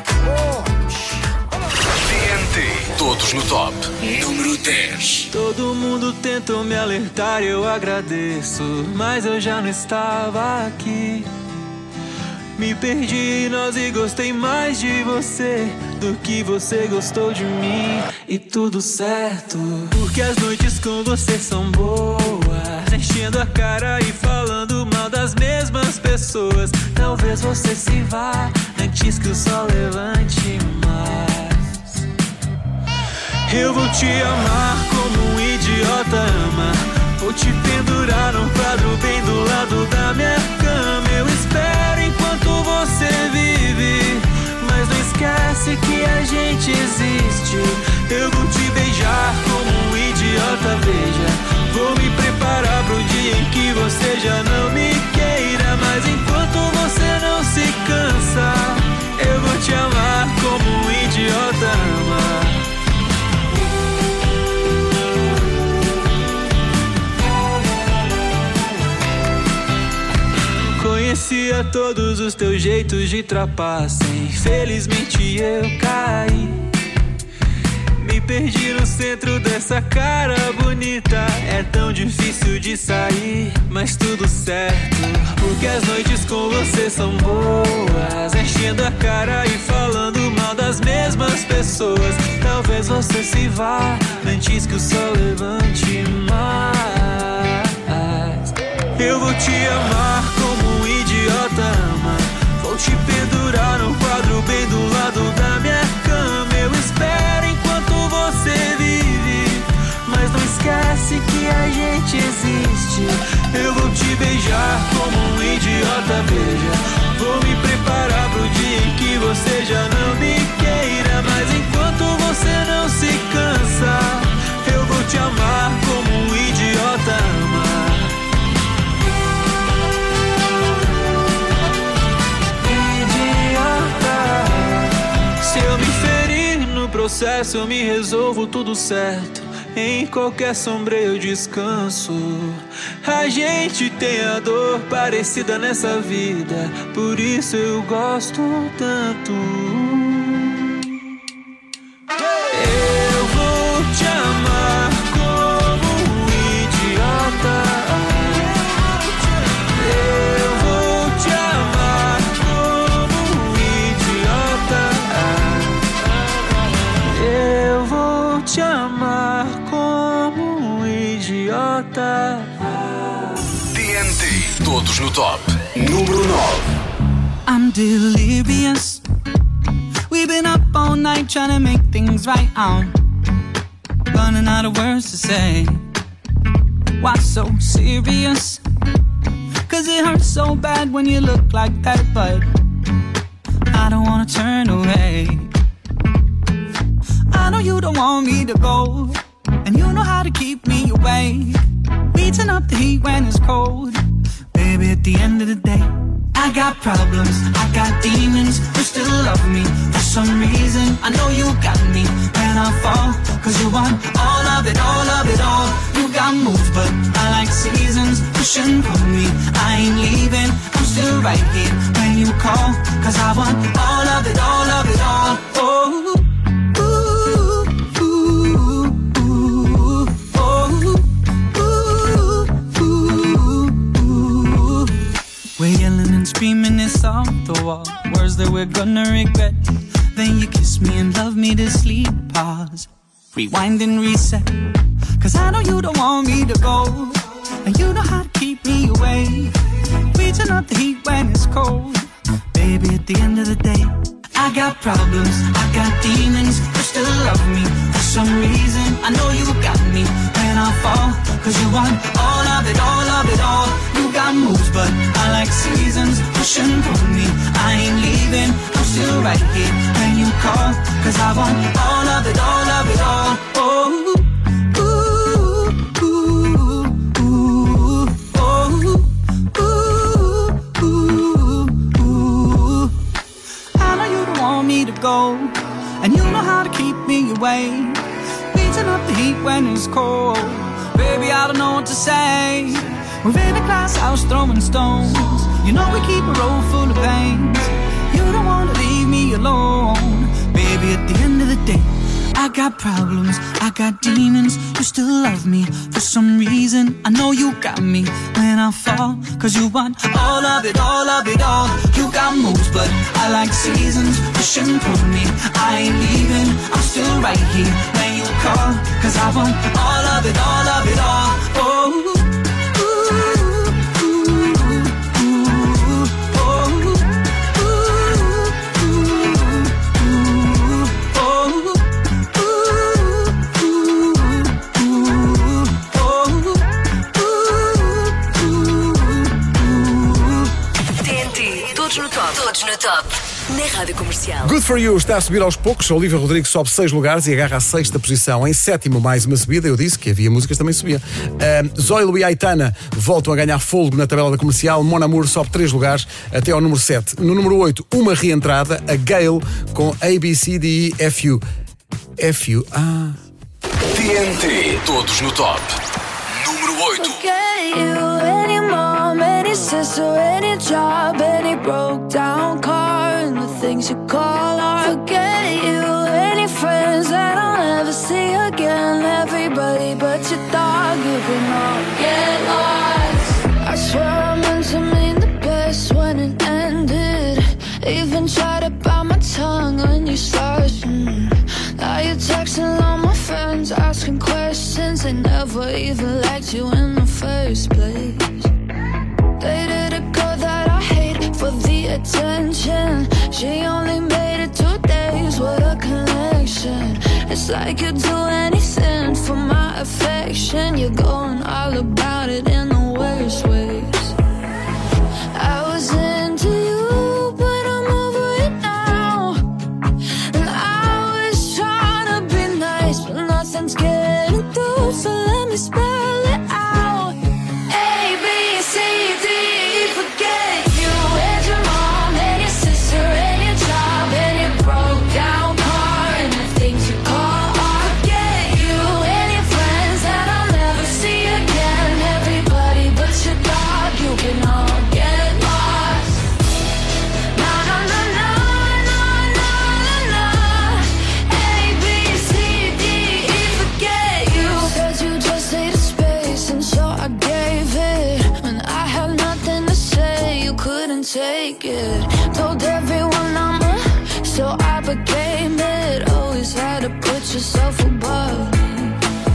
T N T. Todos no top. Número dez. Todo mundo tentou me alertar, eu agradeço, mas eu já não estava aqui. Me perdi, nós e gostei mais de você do que você gostou de mim. E tudo certo, porque as noites com você são boas, enchendo a cara e falando mal das mesmas pessoas. Talvez você se vá antes que o sol levante mais. Eu vou te amar como um idiota ama. Vou te pendurar num quadro bem do lado da minha cama. Eu espero enquanto você vive, mas não esquece que a gente existe. Eu vou te beijar como um idiota, veja. Vou me preparar pro dia em que você já não me queira. Mas enquanto você não se cansa, eu vou te amar como um idiota ama. conhecia todos os teus jeitos de trapaça. Infelizmente eu caí, me perdi no centro dessa cara bonita. É tão difícil de sair, mas tudo certo, porque as noites com você são boas. Enchendo a cara e falando mal das mesmas pessoas. Talvez você se vá antes que o sol levante mais. Eu vou te amar como um idiota ama. Vou te pendurar num quadro bem do lado da minha cama. Eu espero enquanto você vive, mas não esquece que a gente existe. Eu vou te beijar como um idiota, beija. Vou me preparar pro dia em que você já não me queira. Mas enquanto você não se cansa, eu vou te amar como um idiota ama. Se eu me ferir no processo, eu me resolvo tudo certo. Em qualquer sombra eu descanso. A gente tem a dor parecida nessa vida, por isso eu gosto tanto. Eu vou te amar como um idiota. Eu vou te amar como um idiota. Eu vou te amar como um idiota. T N T, todos no top. Número nove. I'm delirious. We've been up all night trying to make things right. I'm running out of words to say. Why so serious? Cause it hurts so bad when you look like that, but I don't wanna turn away. I know you don't want me to go, and you know how to keep me away. We turn up the heat when it's cold. Baby, at the end of the day, I got problems, I got demons. You still love me for some reason. I know you got me when I fall, cause you want all of it, all of it all. You got moves, but I like seasons. Push and pull me, I ain't leaving. I'm still right here when you call, cause I want all of it, all of it all. Oh, we're yelling and screaming this off the wall, words that we're gonna regret. Then you kiss me and love me to sleep. Pause, rewind and reset. Cause I know you don't want me to go, and you know how to keep me away. We turn up the heat when it's cold. Baby, at the end of the day, I got problems, I got demons. You still love me for some reason. I know you got me when I fall, cause you want all of it, all of it all. You got moves, but I like seasons. Push and pull me, I ain't leaving. I'm still right here when you call, cause I want all of it, all of it all. Oh, ooh, ooh, ooh, oh, ooh, ooh, ooh. I know you don't want me to go, and you know how to keep me away. Beating up the heat when it's cold. Baby, I don't know what to say. We're in a glass house throwing stones. You know we keep a road full of pains. You don't wanna leave me alone. Baby, at the end of the day, I got problems, I got demons. You still love me for some reason. I know you got me when I fall, cause you want all of it, all of it all. You got moves, but I like seasons. Push and pull me, I ain't leaving. I'm still right here when you call, cause I want all of it, all of it all. Oh, Todos no top. Todos no top. Na Rádio Comercial. Good for You está a subir aos poucos. Olivia Rodrigo sobe seis lugares e agarra a sexta posição. Em sétimo, mais uma subida. Eu disse que havia músicas que também subia. Uh, Zoilo e Aitana voltam a ganhar fôlego na tabela da Comercial. Mon Amour sobe três lugares até ao número sete. No número oito, uma reentrada. A Gale com A, B, C, D, E, F, U. F, U, ah. T N T, todos no top. Número oito. sister, any job, any broke down car, and the things you call art. Forget you, any friends that I'll never see again. Everybody but your dog, you can all get lost. I swear I meant to mean the best when it ended. Even tried to bite my tongue when you started. Mm. Now you're texting all my friends, asking questions. They never even liked you in the first place. Dated a girl that I hate for the attention. She only made it two days, what a connection. It's like you'd do anything for my affection. You're going all about it in the worst ways. I was into you, but I'm over it now. And I was trying to be nice, but nothing's getting through. So let me spell it out. A, B, C, D, E, forget you. And your mom, and your sister, and your job, and your broke down car, and the things you call art. Forget you, and your friends that I'll never see again. Everybody but your dog, you can all get lost. Na na na na na na na na. A, B, C, D, E, forget you. Said you just needed space, and so I gave it. When I had nothing to say, you couldn't take it. Told everyone I'm a, so I became it. Always had to put yourself above me.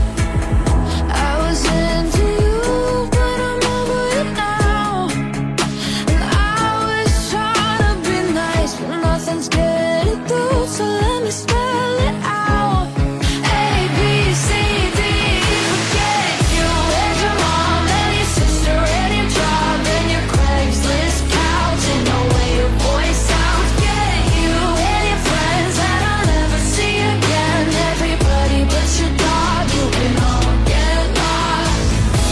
I was into you, but I'm over it now. And I was trying to be nice, but nothing's getting through. So let me spell it out. A, B, C, D, E, forget you. And your mom, and your sister, and your job, and your Craigslist couch, and the way your voice sounds. Get you, and your friends that I'll never see again. Everybody but your dog, you can all get lost.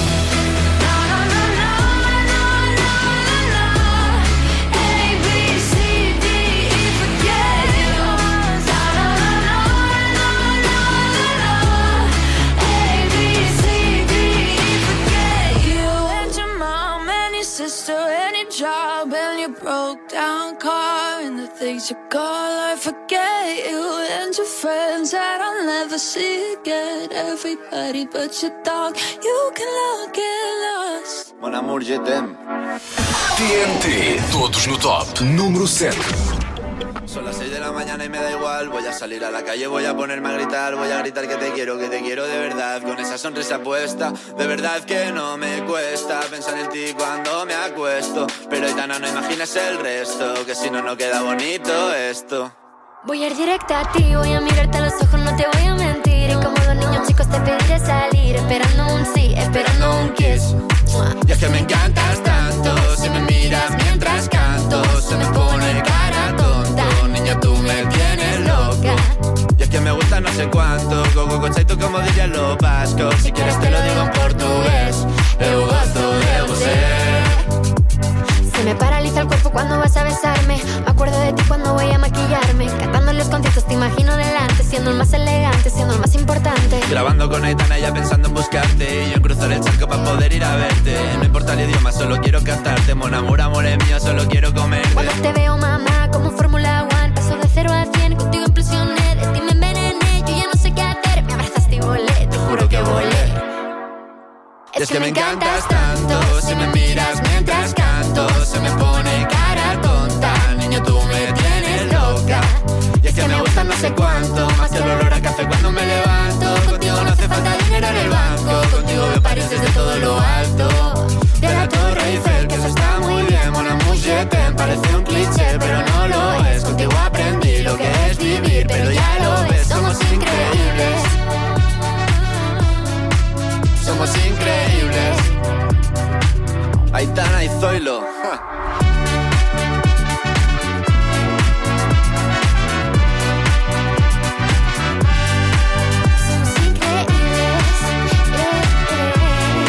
Na na na na na na na na. A, B, C, D, E, forget you. Na na na na na na na. A, B, C, D, E, forget you. And your mom, and your sister, and your job, and your broke down car, and the things you call I forget you. And your friends that I'll never see again. Everybody but your dog, you can all get lost. Mon amour, je t'aime. T N T. Todos no top. Número sete. Son las seis de la mañana y me da igual. Voy a salir a la calle, voy a ponerme a gritar. Voy a gritar que te quiero, que te quiero de verdad. Con esa sonrisa puesta, de verdad que no me cuesta pensar en ti cuando me acuesto. Pero Aitana, no imaginas el resto, que si no, no queda bonito esto. Voy a ir directa a ti, voy a mirarte a los ojos, no te voy a mentir. Y como los niños chicos te pediré salir, esperando un sí, esperando un kiss. Y es que me encantas tanto, si me miras mientras canto, se me pone cara tonta. Niña, tú me tienes loca. Y es que me gusta no sé cuánto, gogo conceito como dirían los vascos. Si quieres te lo digo en portugués, eu gosto de você. Se me paraliza el cuerpo cuando vas a besarme. Me acuerdo de ti cuando voy a maquillarme. Cantando los conciertos te imagino delante, siendo el más elegante, siendo el más importante. Grabando con Aitana ya pensando en buscarte, y yo en cruzar el charco para poder ir a verte. No importa el idioma, solo quiero cantarte. Mon amor, amor es mío, solo quiero comerte. Cuando te veo, mamá, como Fórmula One, paso de cero a cien, contigo implosioné. De ti me envenené, yo ya no sé qué hacer. Me abrazaste y volé, te juro que volé. Es que me encantas tanto, si me miras mientras canto, se me pone cara tonta. Niño, tú me tienes loca. Y es que me gusta no sé cuánto, más que el olor a café cuando me levanto. Contigo no hace falta dinero en el banco, contigo veo París desde todo lo alto. De la Torre Eiffel, que eso está muy bien. Mon amour, je t'aime, parece un cliché, pero no lo es. Contigo aprendí lo que es vivir, pero ya lo ves, somos increíbles. Somos increíbles. Aitana y Zoilo. Ja. Somos increíbles. Eh, eh.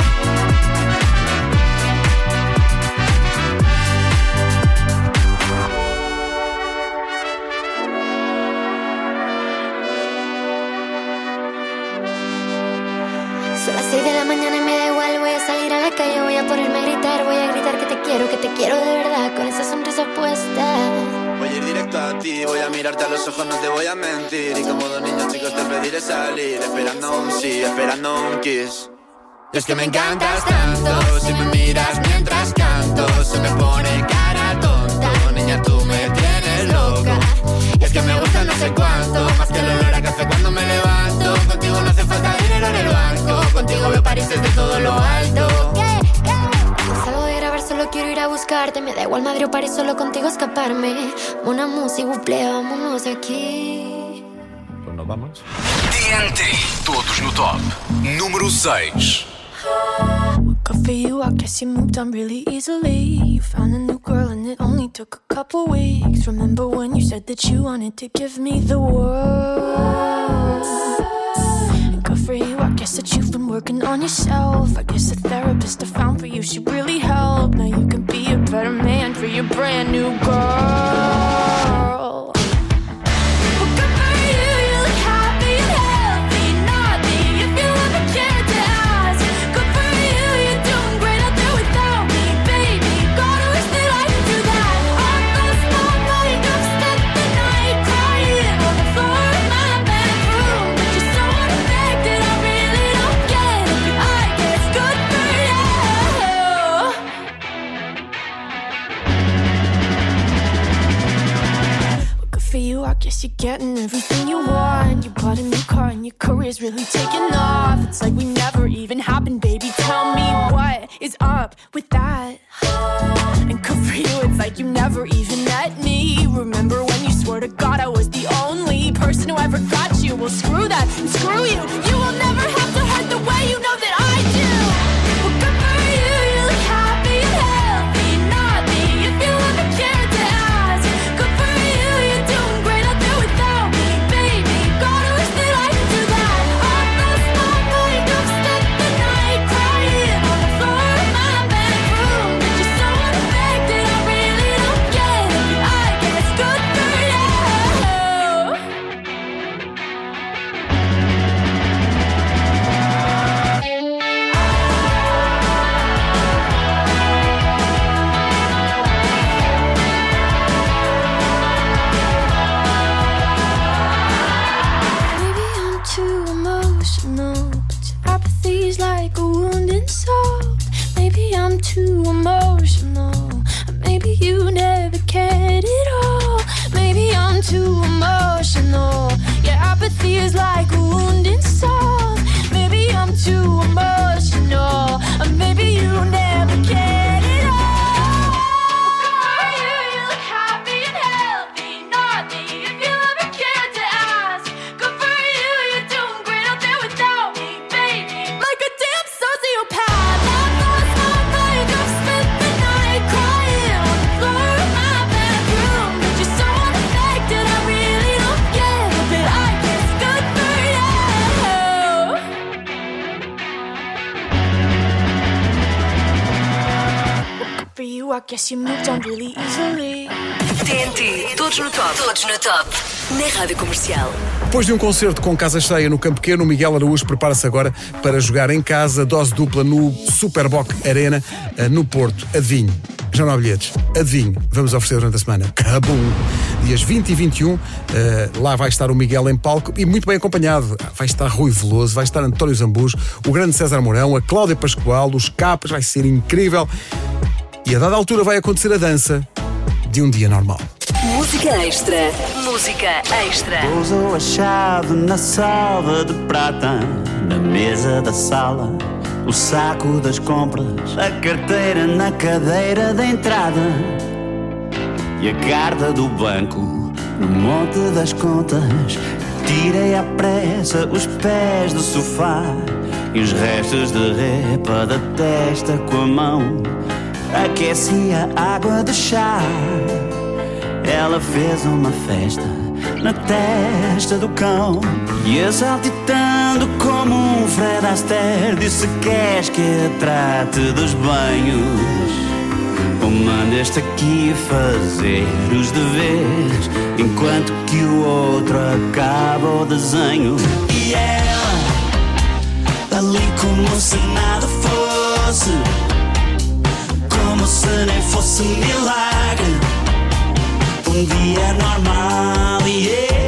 Son las seis de la mañana y me da igual. Voy a salir a la calle, voy a ponerme a gritar. Voy a gritar que te quiero, quiero de verdad con esa sonrisa puesta. Voy a ir directo a ti, voy a mirarte a los ojos, no te voy a mentir. Y como dos niños chicos te pediré salir, esperando un sí, esperando un kiss. Y es que me encantas tanto, si me miras mientras canto, se me pone cara tonta. Niña, tú me tienes loca. Y es que me gusta no sé cuánto, más que el olor a café cuando me levanto. Contigo no hace falta dinero en el banco, contigo veo París desde todo lo alto. Salgo de grabar, solo quiero ir a buscarte. Me da igual Madrid o París, solo contigo escaparme. Una música, buple, vámonos de aquí. Pues nos vamos. T N T, todos no top. Número seis. Good for you, I guess you moved on really easily. You found a new girl and it only took a couple weeks. Remember when you said that you wanted to give me the world? And good for you, I guess that you've been working on yourself. I guess the therapist I found for you should really help. Now you can be a better man for your brand new girl. I guess you're getting everything you want. You bought a new car and your career's really taking off. It's like we never even happened, baby. Tell me what is up with that? And good for you, it's like you never even met me. Remember when you swore to God I was the only person who ever got you? Well, screw that and screw you. You will never have to hurt the way you know that I do. Well, good for you, you look happy and healthy. Not me, if you ever cared to ask. Good for you, you're doing great out there without me, baby. God, I wish that I could do that. I lost my mind, I've spent the night crying on the floor of my bedroom. But you're so unaffected, I really don't get it. I guess good for you. Maybe I'm too emotional, but your apathy's like a wounded soul. Maybe I'm too emotional, maybe you never cared at all. Maybe I'm too emotional, your apathy is like a wounded soul. Maybe I'm too emotional, maybe you never cared at all. Good for you, you look happy and healthy. Not me, if you ever cared to ask. Good for you, you're doing great out there without me, baby. Like a damn sociopath. I've lost my mind, I've spent the night crying on the floor of my bedroom. But you're so unaffected, I really don't get it. But I guess good for you. Good for you, I guess you moved on really easily. T N T, todos no top. Todos no top. Na Rádio Comercial. Depois de um concerto com casa cheia no Campo Pequeno, o Miguel Araújo prepara-se agora para jogar em casa, dose dupla no Superboc Arena, no Porto. Adivinhe, já não há bilhetes. Adivinhe, vamos oferecer durante a semana. Cabum! Dias vinte e vinte e um, uh, lá vai estar o Miguel em palco e muito bem acompanhado. Vai estar Rui Veloso, vai estar António Zambujo, o grande César Mourão, a Cláudia Pascoal, os Capas, vai ser incrível. E a dada altura vai acontecer a dança de um dia normal. Música extra. Música extra. Pousou a chave na salva de prata, na mesa da sala, o saco das compras, a carteira na cadeira da entrada e a carta do banco no monte das contas. Tirei à pressa os pés do sofá e os restos de repa da testa com a mão. Aqueci a água de chá. Ela fez uma festa na testa do cão e exaltitando como um Fred Astaire disse: queres que eu trate dos banhos ou mandas-te aqui fazer os deveres enquanto que o outro acaba o desenho? E ela ali como se nada fosse, como se nem fosse milagre, um dia normal e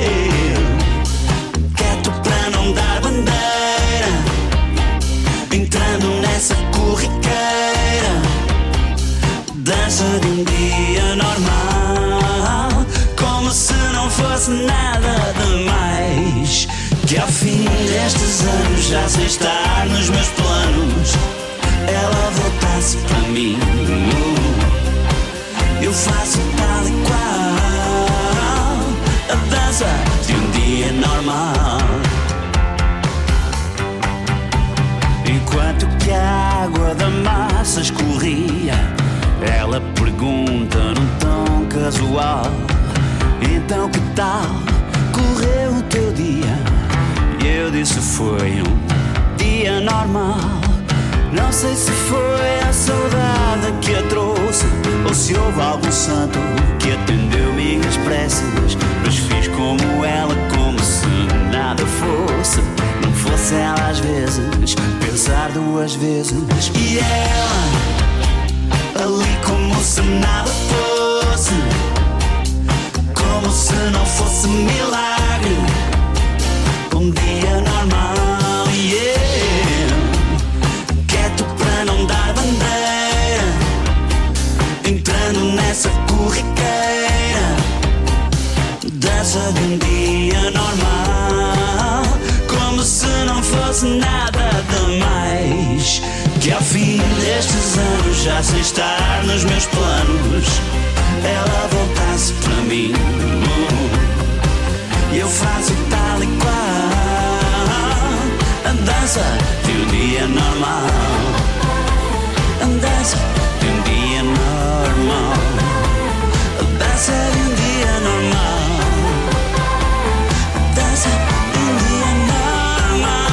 eu quieto para não dar bandeira, entrando nessa corriqueira, dança de um dia normal, como se não fosse nada demais. Que ao fim destes anos, já sem estar nos meus planos, ela voltasse para mim. Eu faço tal e qual a dança de um dia normal. Enquanto que a água da massa escorria, ela pergunta num tom casual: então que tal correu o teu dia? E eu disse: foi um dia normal. Não sei se foi a saudade que a trouxe, ou se houve algum santo que atendeu minhas preces, mas fiz como ela, como se nada fosse. Não fosse ela às vezes pensar duas vezes. E ela ali como se nada fosse, como se não fosse milagre, um dia normal. E eu quieto para não dar bandeira, entrando nessa corriqueira, dança de um dia normal, como se não fosse nada demais. Que ao fim destes anos, já sem estar nos meus planos, ela voltasse para mim. E eu faço tal e qual a dança de um dia normal, a dança de um dia normal, a dança de um dia normal, a dança de um dia normal.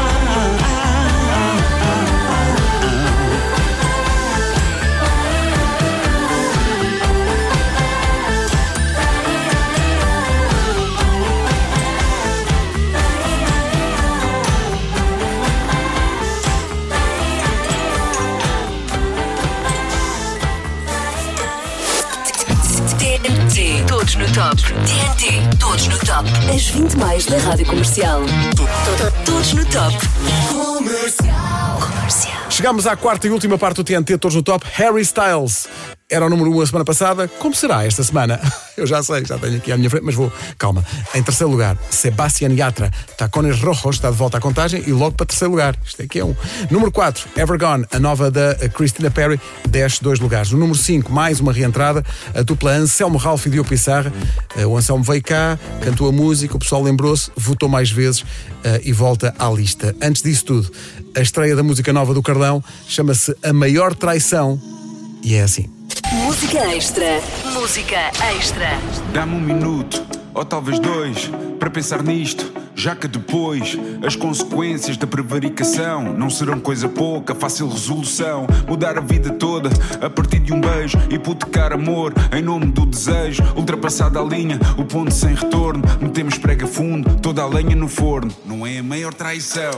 Todos no top. T N T, todos no top. As vinte mais da Rádio Comercial. Todos no top. Comercial. Comercial. Chegámos à quarta e última parte do T N T, todos no top. Harry Styles era o número um a semana passada. Como será esta semana? Eu já sei, já tenho aqui à minha frente, mas vou, calma. Em terceiro lugar, Sebastián Yatra, Tacones Rojos, está de volta à contagem e logo para terceiro lugar. Isto aqui é um. Número quatro, Ever Gone, a nova da Christina Perri, desce dois lugares. No número cinco, mais uma reentrada, a dupla Anselmo Ralph e Diogo Pissarra. O Anselmo veio cá, cantou a música, o pessoal lembrou-se, votou mais vezes uh, e volta à lista. Antes disso tudo, a estreia da música nova do Carlão chama-se A Maior Traição e é assim. Música extra. Música extra. Dá-me um minuto, ou talvez dois, para pensar nisto, já que depois as consequências da prevaricação não serão coisa pouca, fácil resolução. Mudar a vida toda a partir de um beijo, hipotecar amor em nome do desejo. Ultrapassada a linha, o ponto sem retorno, metemos prega fundo, toda a lenha no forno. Não é a maior traição.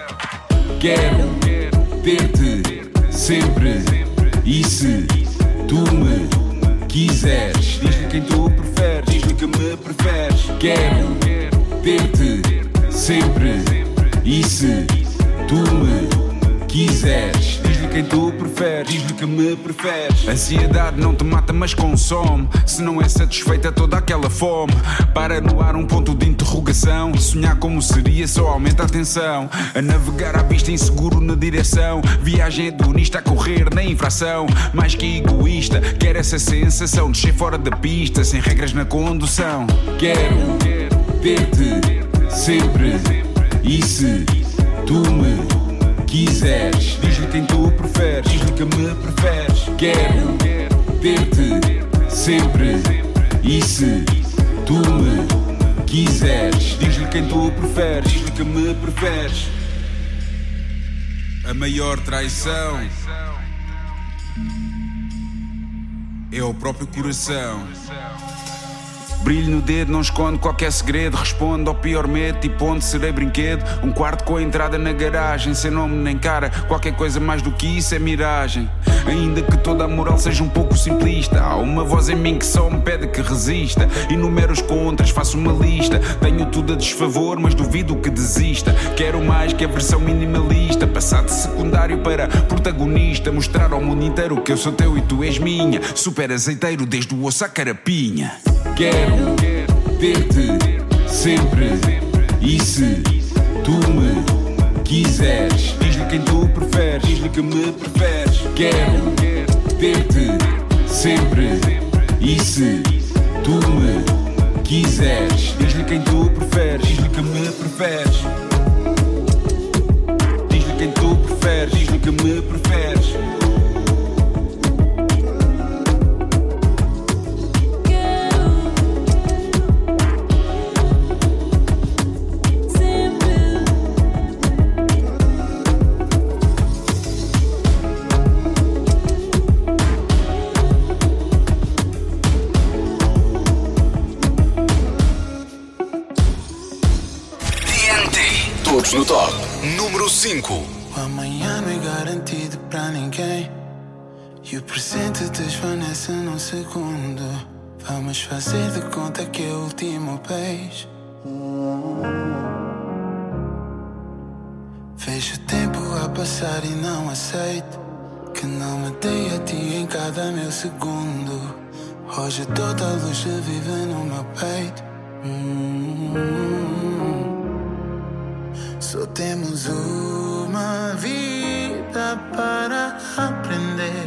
Quero ter-te sempre, e se tu me quiseres, diz-lhe quem tu preferes, diz-lhe que me preferes. Quero ter-te sempre, e se tu me quiseres, diz-lhe quem tu preferes, diz-lhe que me preferes. Ansiedade não te mata mas consome, se não é satisfeita toda aquela fome. Para no ar um ponto de interrogação, sonhar como seria só aumenta a tensão. A navegar à pista inseguro na direção, viagem hedonista a correr na infração. Mais que egoísta, quero essa sensação de ser fora da pista, sem regras na condução. Quero ter-te sempre, e se tu me quiseres, diz-lhe quem tu preferes, diz-lhe que me preferes. Quero ter-te sempre, e se tu me quiseres, diz-lhe quem tu preferes, diz-lhe que me preferes. A maior traição é o próprio coração. Brilho no dedo, não esconde qualquer segredo. Responde ao pior medo, tipo onde serei brinquedo. Um quarto com a entrada na garagem, sem nome nem cara. Qualquer coisa mais do que isso é miragem. Ainda que toda a moral seja um pouco simplista, há uma voz em mim que só me pede que resista. Enumero os contras, faço uma lista. Tenho tudo a desfavor, mas duvido que desista. Quero mais que a versão minimalista, passar de secundário para protagonista. Mostrar ao mundo inteiro que eu sou teu e tu és minha. Super azeiteiro desde o osso à carapinha. Quero ter-te sempre. E se tu me quiseres, diz-lhe quem tu preferes, diz-lhe que me preferes. Quero ter-te sempre. E se tu me quiseres, diz-lhe quem tu preferes, diz-lhe que me preferes. Diz-lhe quem tu preferes, diz-lhe que me preferes. Todos no top. Número cinco. O amanhã não é garantido pra ninguém, e o presente desvanece num segundo. Vamos fazer de conta que é o último beijo. Vejo o tempo a passar e não aceito que não me dei a ti em cada meu segundo. Hoje toda a luz vive no meu peito. hum. Só temos uma vida para aprender,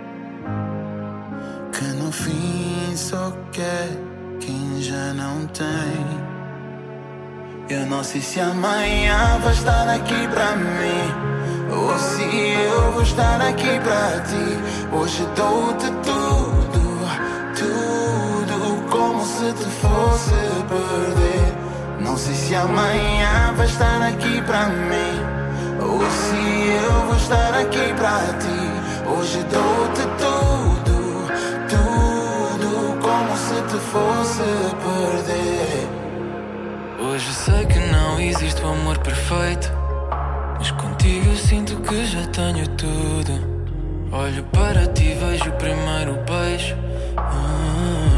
que no fim só quer quem já não tem. Eu não sei se amanhã vai estar aqui pra mim, ou se eu vou estar aqui pra ti. Hoje dou-te tudo, tudo, como se te fosse perder. Não sei se amanhã vai estar aqui pra mim, ou se eu vou estar aqui pra ti. Hoje dou-te tudo, tudo, como se te fosse perder. Hoje sei que não existe o amor perfeito, mas contigo eu sinto que já tenho tudo. Olho para ti, vejo o primeiro beijo. ah.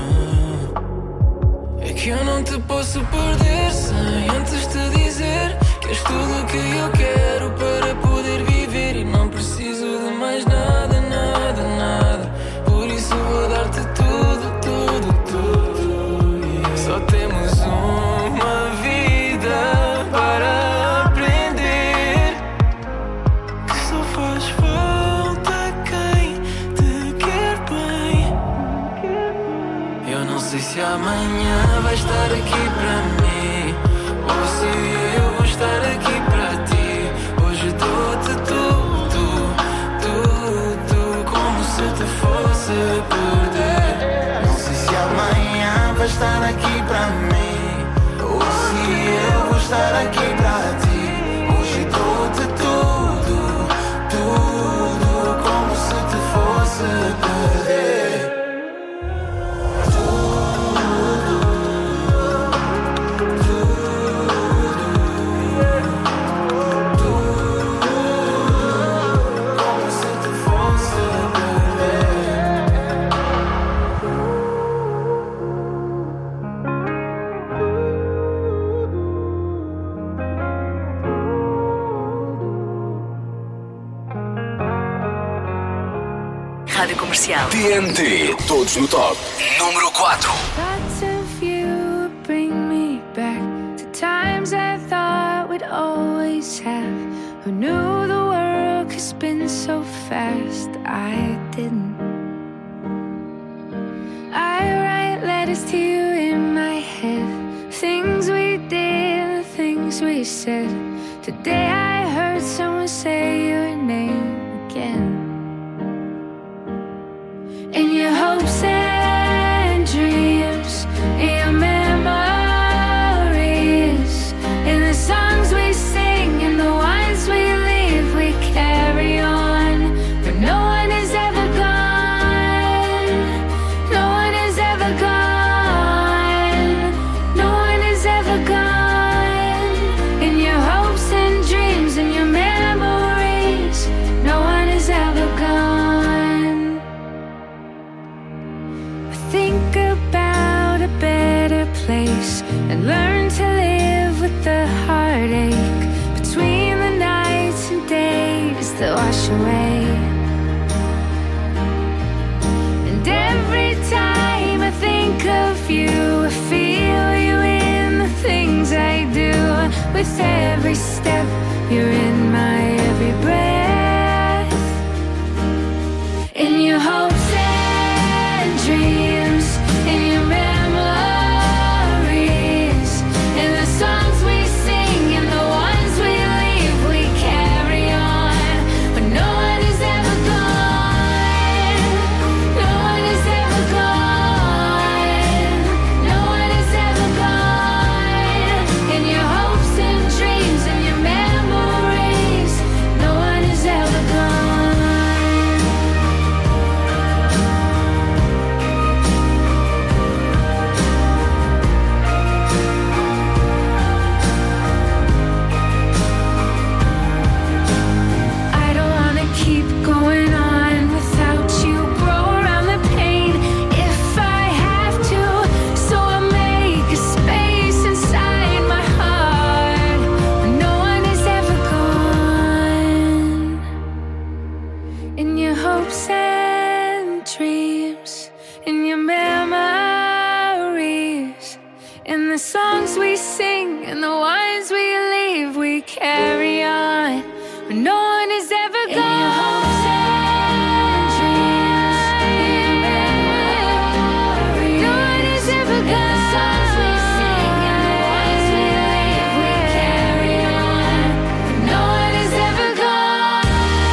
É que eu não te posso perder sem antes te dizer que és tudo o que eu quero para poder viver. E não preciso de mais nada, nada, nada. Por isso vou dar-te tudo, tudo, tudo. yeah. Só temos uma vida para aprender, que só faz falta quem te quer bem. Eu não sei se amanhã vai estar aqui pra mim, ou se eu vou estar aqui pra ti. Hoje dou-te tudo, tudo, como se te fosse perder. Não sei se amanhã vai estar aqui pra mim, ou se eu vou estar aqui pra ti. Hoje dou-te tudo, tudo, como se te fosse perder. Rádio Comercial. T N T, todos no top. Número quatro. Thoughts of you bring me back to times I thought we'd always have. Who knew the world could spin so fast? I didn't. I write letters to you in my head, things we did, things we said. Today I heard someone say your name again. In your hopes and dreams, in your memories, in the songs we sing, in the wines we leave, we carry on. But no one is ever gone, no one is ever gone. think about a better place and learn to live with the heartache between the nights and days that wash away. And every time I think of you, I feel you in the things I do. With every step, you're in my every breath. In your hopes and dreams, in your memories, in the songs we sing and the ones we leave, we carry on. But no one is ever gone. No one is ever gone. No one is ever gone. In your hopes and dreams, in your memories, no one is ever gone. I don't wanna keep going on without you. Grow around the pain if I have to. So I'll make a space inside my heart where no one is ever gone. In your hopes and dreams, in your memories, in the songs we sing and the ones we leave, we carry on. But no one is ever gone. In your hopes and dreams, in your memories, no one is ever gone. In the songs we sing and the ones we leave, we carry on. But no one is ever gone.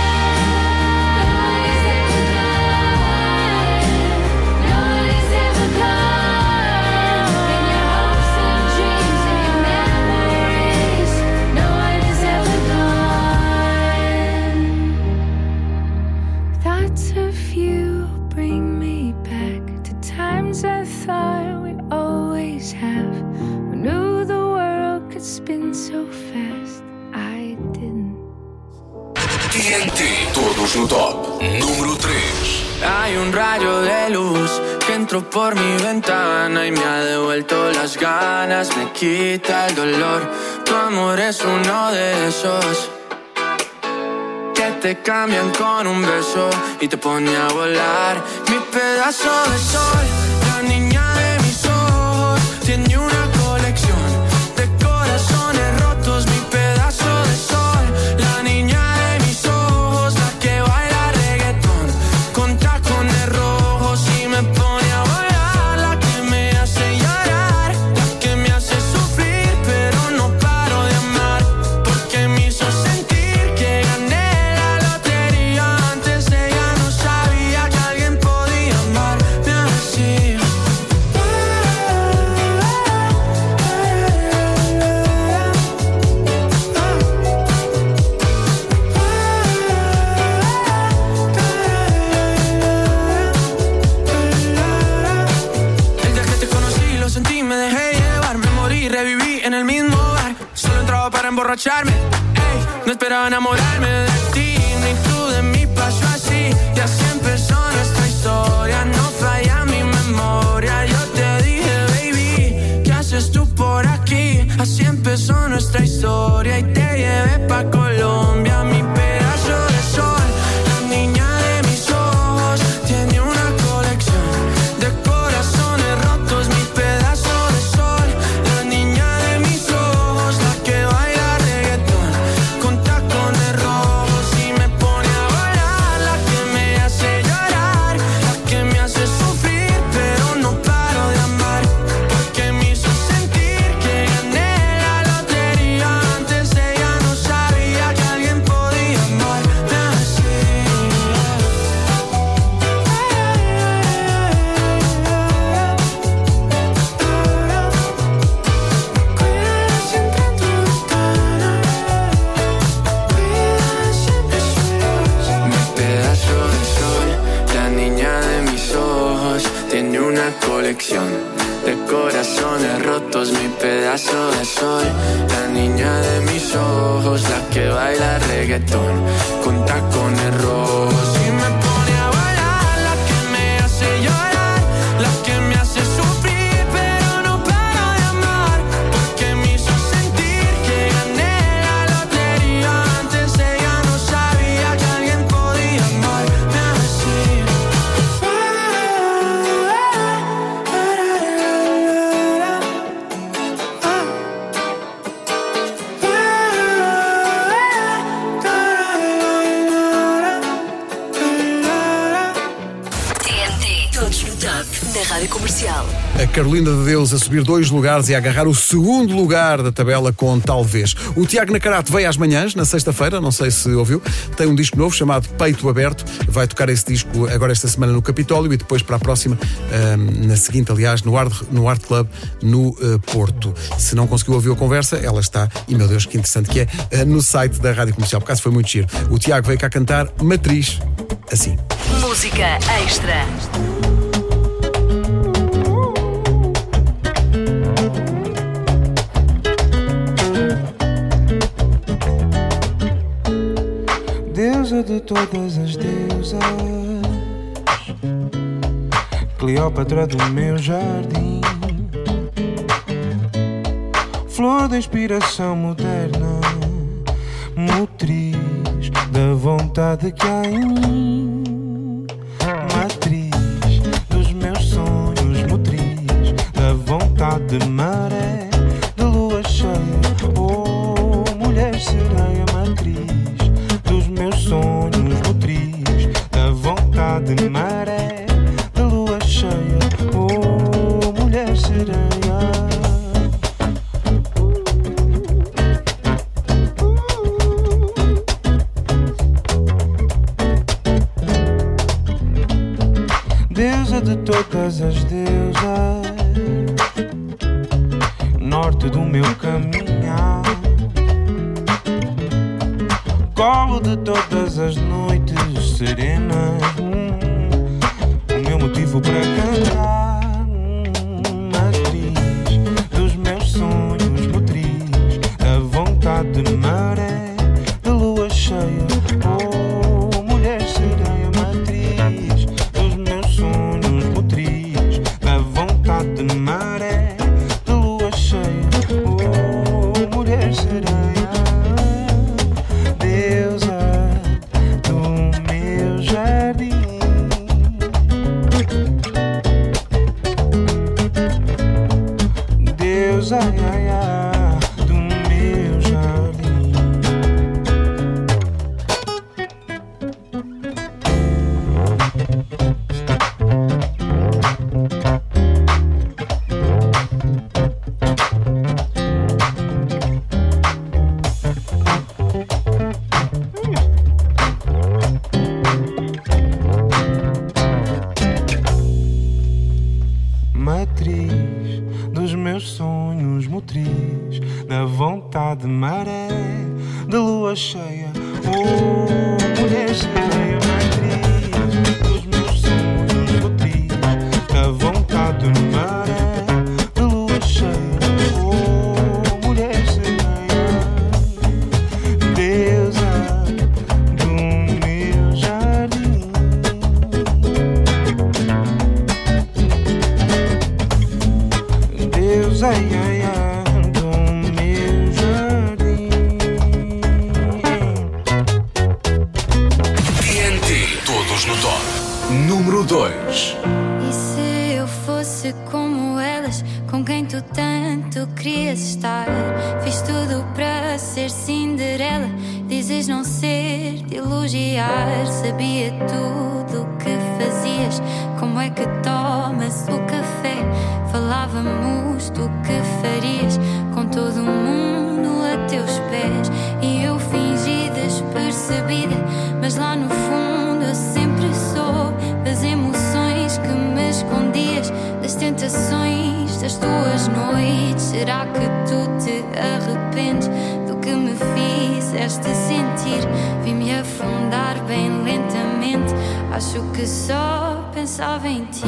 No one is ever gone. No one is ever gone. In your hopes and dreams, in your memories, no one is ever gone. Thoughts of you bring me back to times I thought we'd always have. We knew the world could spin so fast. I didn't. T N T, todos no top. Número três. Hay un rayo de luz que entró por mi ventana y me ha devuelto las ganas, me quita el dolor. Tu amor es uno de esos que te cambian con un beso y te pone a volar. Mi pedazo de sol, la niña de mis ojos, tiene una colección de corazones rotos. Mi pedazo de sol, la niña de mis ojos, la que baila reggaetón con tacones rojos y me pone a volar. La que me hace llorar, la que me hace sufrir, pero no paro de amar, porque me hizo sentir que gané la lotería. Antes ella no sabía que alguien podía amarme así. El día que te conocí lo sentí, me dejé llevar, me morí, reviví en el mismo bar. Solo entraba para emborracharme, ey, no esperaba enamorarme de ti, ni tú de mí, pasó así. Y así empezó nuestra historia, no falla mi memoria. Yo te dije, baby, ¿qué haces tú por aquí? Así empezó nuestra historia y te llevé pa' Colombia. Mi pedazo de sol, la niña de mis ojos, tiene una colección de corazones rotos. Mi pedazo de sol, la niña de mis ojos, la que baila reggaetón con tacones rojos y me pone a volar. La que me hace llorar, la que me hace sufrir, pero no paro de amar, porque me hizo sentir que gané la lotería. Antes ella no sabía que alguien podía amarme así. Mi pedazo de sol, la niña de mis ojos, tiene una colección de corazones rotos. Mi pedazo de sol, la niña de mis ojos, la que baila reggaetón con tacones rojos y me pone a volar. La que me hace llorar, la que Todos no Top, na Rádio Comercial. A Carolina de Deus a subir dois lugares e a agarrar o segundo lugar da tabela com Talvez. O Tiago Nacarato veio às manhãs, na sexta-feira, não sei se ouviu, tem um disco novo chamado Peito Aberto, vai tocar esse disco agora esta semana no Capitólio e depois para a próxima, um, na seguinte, aliás, no Art, no Art Club no uh, Porto. Se não conseguiu ouvir a conversa, ela está, e meu Deus, que interessante que é, uh, no site da Rádio Comercial, por acaso foi muito giro. O Tiago veio cá cantar Matriz, assim. Música extra. Deusa de todas as deusas, Cleópatra do meu jardim, flor da inspiração moderna, motriz da vontade que há em mim, matriz dos meus sonhos, motriz da vontade de maré, de lua cheia, oh mulher sereia, matriz dos meus sonhos, motriz da vontade de maré, de lua cheia, oh mulher sereia. Deusa de todas as deusas, norte do meu caminhar, colo de todas as noites serenas, hum, o meu motivo para cantar, hum, matriz dos meus sonhos, motriz da vontade de maré, de lua cheia, oh mulher sereia, matriz dos meus sonhos, motriz da vontade de maré, de lua cheia, oh mulher sereia. Ai, ai, ai, do meu jardim. Matriz dos meus sonhos, motriz da vontade de maré, de lua cheia, oh mulher sereia, matriz dos meus sonhos, motriz da vontade de maré, de lua cheia, oh mulher sereia, deusa do meu jardim. Deus, ai, ai, ai, do meu jardim. T N T, todos no top. Número dois. E se eu fosse como elas, com quem tu tanto querias estar? Fiz tudo para ser Cinderela, dizes não ser de elogiar. Sabia tudo o que fazias, como é que tomas o café. Falávamos do que farias, com todo o mundo a teus pés. E eu fingi despercebida, mas lá no fundo eu sempre soube das emoções que me escondias, das tentações das tuas noites. Será que tu te arrependes do que me fizeste sentir? Vi-me afundar bem lentamente, acho que só pensava em ti.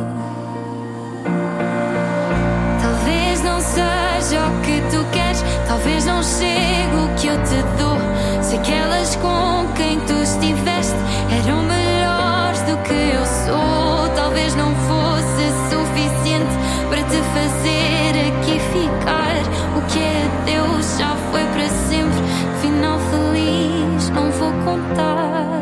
Talvez não seja o que tu queres, talvez não chegue o que eu te dou. Se aquelas com quem tu estiveste eram melhores do que eu sou, talvez não fosse suficiente para te fazer aqui ficar. O que é Deus já foi para sempre, final feliz não vou contar.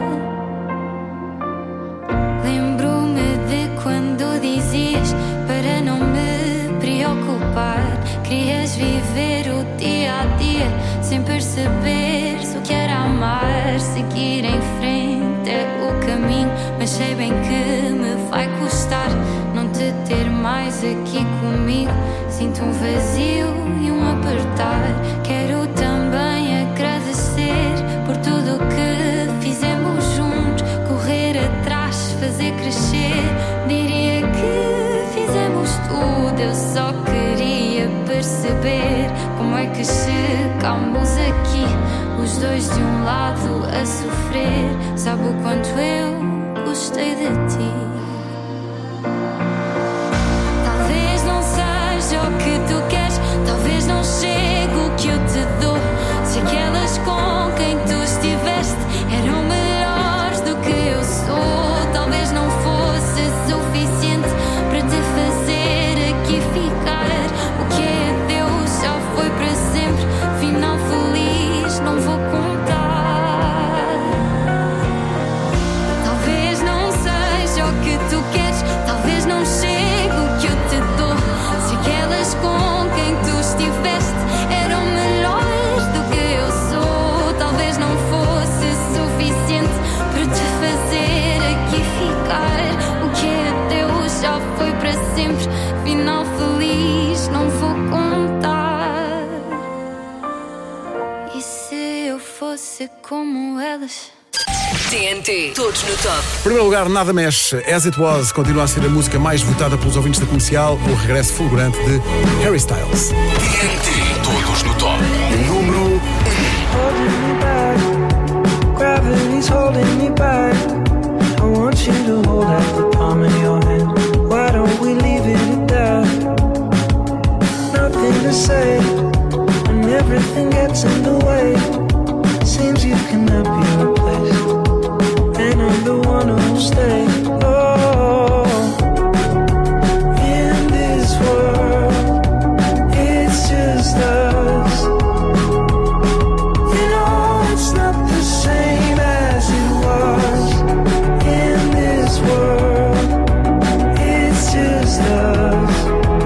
Lembro-me de quando dizias para não me preocupar. Querias viver o dia a dia sem perceberes o que era amar, seguir em aqui comigo. Sinto um vazio e um apertar. Quero também agradecer por tudo o que fizemos juntos. Correr atrás, fazer crescer. Diria que fizemos tudo. Eu só queria perceber como é que chegamos aqui, os dois de um lado a sofrer. Sabe o quanto eu gostei de ti. Talvez não seja o que tu queres, talvez não chegue o que eu te dou. Se aquelas com quem tu estiveste eram melhores do que eu sou, talvez não fosse suficiente para te fazer aqui ficar. O que é Deus já foi para sempre, final feliz não vou contar. Talvez não seja o que tu queres, talvez não chegue o que eu te dou. Se aquelas com quem tu estiveste eram melhores do que eu sou, talvez não fosse suficiente para te fazer aqui ficar. O que é Deus já foi para sempre, final feliz não vou contar. E se eu fosse como elas? T N T, todos no top. Em primeiro lugar, nada mexe. As It Was continua a ser a música mais votada pelos ouvintes da Comercial. O regresso fulgurante de Harry Styles. T N T, todos no top. Número Holding me back, gravity's holding me back. I want you to hold out the palm of your hand. Why don't we leave it at that? Nothing to say when everything gets in the way. Seems you cannot be replaced, and I'm the one who'll stay. Oh, in this world, it's just us. You know it's not the same as it was. In this world, it's just us.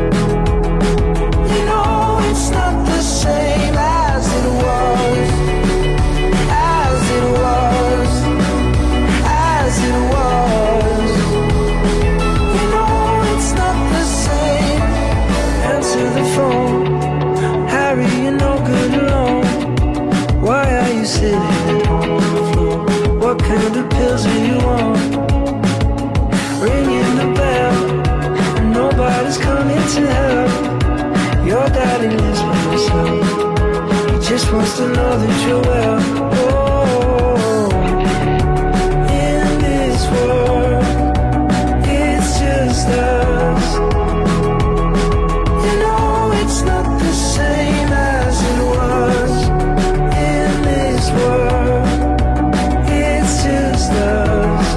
You know it's not the same as it was. As it was, as it was. You know it's not the same. Answer the phone, Harry, you're no good alone. Why are you sitting at home on the floor? What kind of pills are you on? Ringing the bell, and nobody's coming to help. Your daddy lives by himself. He just wants to know that you're well. Oh, in this world, it's just us. You know it's not the same as it was. In this world, it's just us.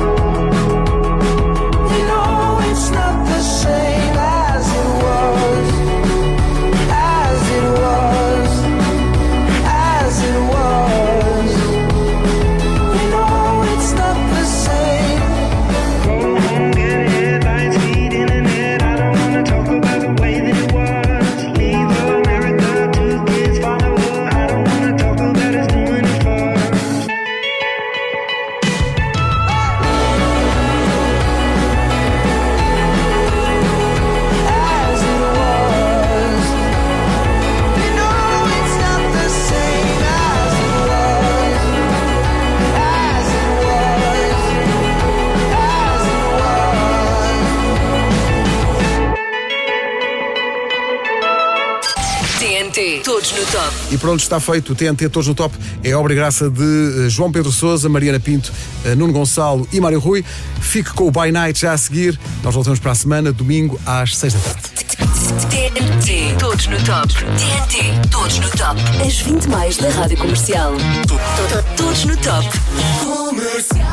You know it's not the same as it was. As it was. As it was. You know it's not the same. Go home, get headlines, feed internet. I don't wanna talk about the way that it was. Leave America, two kids, follow her. I don't wanna talk about us doing it first. As it was. You know it's not the same as it was. As it was. As it was. T N T, todos no top. E pronto, está feito. O T N T Todos no Top é obra e graça de eh, João Pedro Sousa, Mariana Pinto, eh, Nuno Gonçalo e Mário Rui. Fique com o By Night já a seguir. Nós voltamos para a semana, domingo, às seis da tarde. T N T, todos no top. T N T, todos no top. As vinte mais da Rádio Comercial. Todos no top. Comercial.